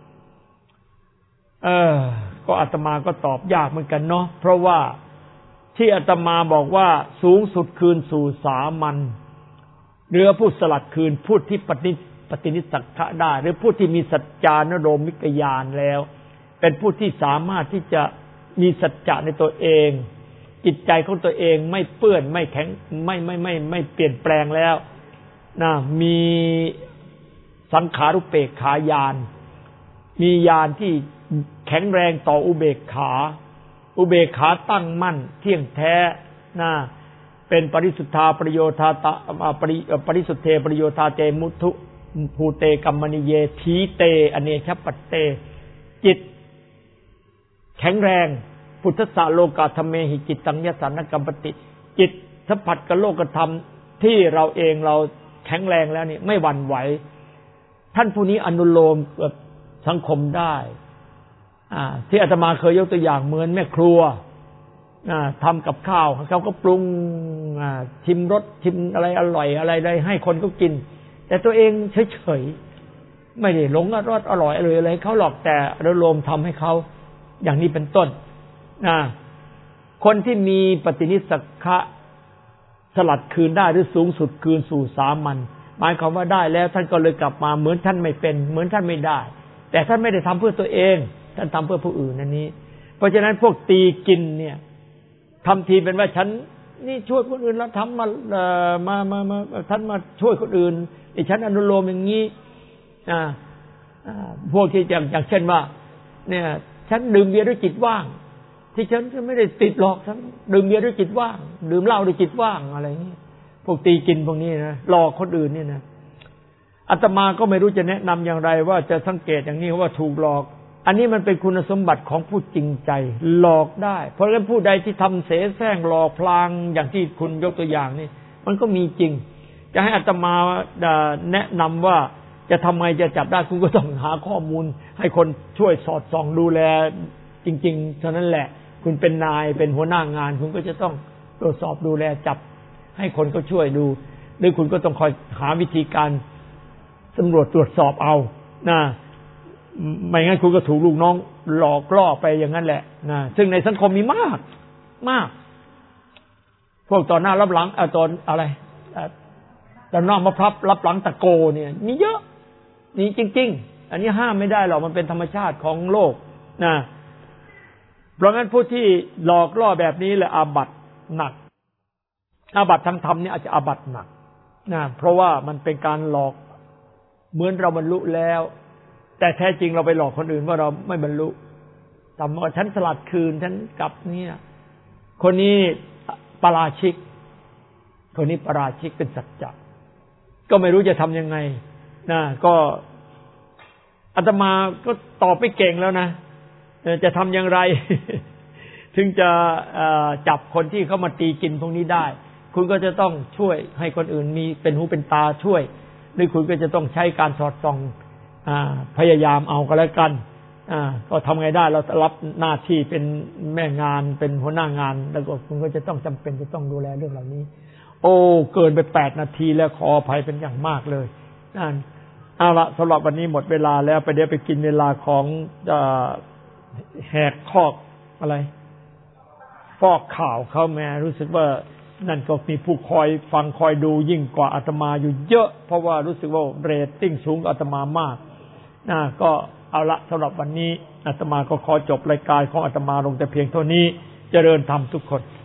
เออก็อาตมาก็ตอบยากเหมือนกันเนาะเพราะว่าที่อาตมาบอกว่าสูงสุดคืนสู่สามัญหรือผู้สลัดคืนผู้ที่ปฏิปฏินิสักขะได้หรือผู้ที่มีสัจจานโรมิกญาณแล้วเป็นผู้ที่สามารถที่จะมีสัจจะในตัวเองจิตใจของตัวเองไม่เปื้อนไม่แข็งไม่ไม่ไม่ไม่เปลี่ยนแปลงแล้วนะมีสังขารุเปกขาญาณมีญาณที่แข็งแรงต่ออุเบกขาอุเบกขาตั้งมั่นเที่ยงแท้นะเป็นปริสุทธาประโยชาตะปริปริสุทธเทประโยชาเตมุทุภูเตกัมมณิเยทีเตอเนชปัตเตจิตแข็งแรงพุทธะโลกาธรรมเมหิจิตตังยสันนกัมปติจิตสัมผัสกับโลกธรรมที่เราเองเราแข็งแรงแล้วนี่ไม่หวั่นไหวท่านผู้นี้อนุโลมกับสังคมได้อ่าที่อาตมาเคยยกตัวอย่างเหมือนแม่ครัวอ่าทำกับข้าวเขาก็ปรุงอ่าชิมรสชิมอะไรอร่อยอะไรได้ให้คนก็กินแต่ตัวเองเฉยๆไม่ได้หลงรสอร่อยอะไรอะไรเขาหรอกแต่อนุโลมทำให้เขาอย่างนี้เป็นต้นนะคนที่มีปฏินิสสักขะสลัดคืนได้หรือสูงสุดคืนสู่สามัญหมายความว่าได้แล้วท่านก็เลยกลับมาเหมือนท่านไม่เป็นเหมือนท่านไม่ได้แต่ท่านไม่ได้ทำเพื่อตัวเองท่านทำเพื่อผู้อื่นนั่นนี้เพราะฉะนั้นพวกตีกินเนี่ยทำทีเป็นว่าฉันนี่ช่วยคนอื่นแล้วทำมาเอ่อมามามาท่านมาช่วยคนอื่นไอ้ฉันอนุโลมอย่างนี้อ่าพวกที่อย่างอย่างเช่นว่าเนี่ยฉันดื่มเบียร์ด้วยจิตว่างที่ฉันไม่ได้ติดหรอกฉันดื่มเบียร์ด้วยจิตว่างดื่มเหล้าด้วยจิตว่างอะไรอย่างนี้พวกตีกินพวกนี้นะหลอกคนอื่นนี่นะอาตมาก็ไม่รู้จะแนะนำอย่างไรว่าจะสังเกตอย่างนี้ว่าถูกหลอกอันนี้มันเป็นคุณสมบัติของผู้จริงใจหลอกได้เพราะฉะนั้นผู้ใดที่ทำเสแสร้งหลอกพลางอย่างที่คุณยกตัวอย่างนี่มันก็มีจริงจะให้อาตมาแนะนำว่าจะทำไงจะจับได้คุณก็ต้องหาข้อมูลให้คนช่วยสอดส่องดูแลจริงๆเท่านั้นแหละคุณเป็นนายเป็นหัวหน้างานคุณก็จะต้องตรวจสอบดูแลจับให้คนก็ช่วยดูหรือคุณก็ต้องคอยหาวิธีการสำรวจตรวจสอบเอานะไม่งั้นคุณก็ถูกลูกน้องหลอกล่อไปอย่างนั้นแหละนะซึ่งในสังคมมีมากมากพวกตอนหน้ารับหลังตอนอะไรตอนนอกมาพลับรับหลังตะโกเนี่ยมีเยอะนี่จริงๆอันนี้ห้ามไม่ได้หรอกมันเป็นธรรมชาติของโลกนะเพราะงั้นผู้ที่หลอกล่อแบบนี้เลยอาบัติหนักอาบัติทางธรรมนี่อาจจะอาบัติหนักนะเพราะว่ามันเป็นการหลอกเหมือนเราบรรลุแล้วแต่แท้จริงเราไปหลอกคนอื่นว่าเราไม่บรรลุทำว่าฉันสลัดคืนฉันกลับเนี่ยคนนี้ปาราชิกคนนี้ปาราชิกเป็นสัจจะก็ไม่รู้จะทำยังไงนะก็อาตมาก็ตอบไม่เก่งแล้วนะจะทำอย่างไร ถึงจะจับคนที่เข้ามาตีกินพวกนี้ได้คุณก็จะต้องช่วยให้คนอื่นมีเป็นหูเป็นตาช่วยหรือคุณก็จะต้องใช้การสอดส่องพยายามเอาก็แล้วกันก็ทำไงได้เรารับหน้าที่เป็นแม่งานเป็นหัวหน้างานแล้วก็คุณก็จะต้องจำเป็นจะต้องดูแลเรื่องเหล่านี้โอ้เกินไปแปดนาทีแล้วขออภัยเป็นอย่างมากเลยนั่นเอาละสำหรับวันนี้หมดเวลาแล้วไปเดี๋ยวไปกินเวลาของแหกคอกอะไรฟอกข่าวเขาแม่รู้สึกว่านั่นก็มีผู้คอยฟังคอยดูยิ่งกว่าอาตมาอยู่เยอะเพราะว่ารู้สึกว่าเรตติ้งสูงกว่าอาตมามากนะก็เอาละสำหรับวันนี้อาตมาก็ขอจบรายการของอาตมาลงแต่เพียงเท่านี้เจริญธรรมทุกคน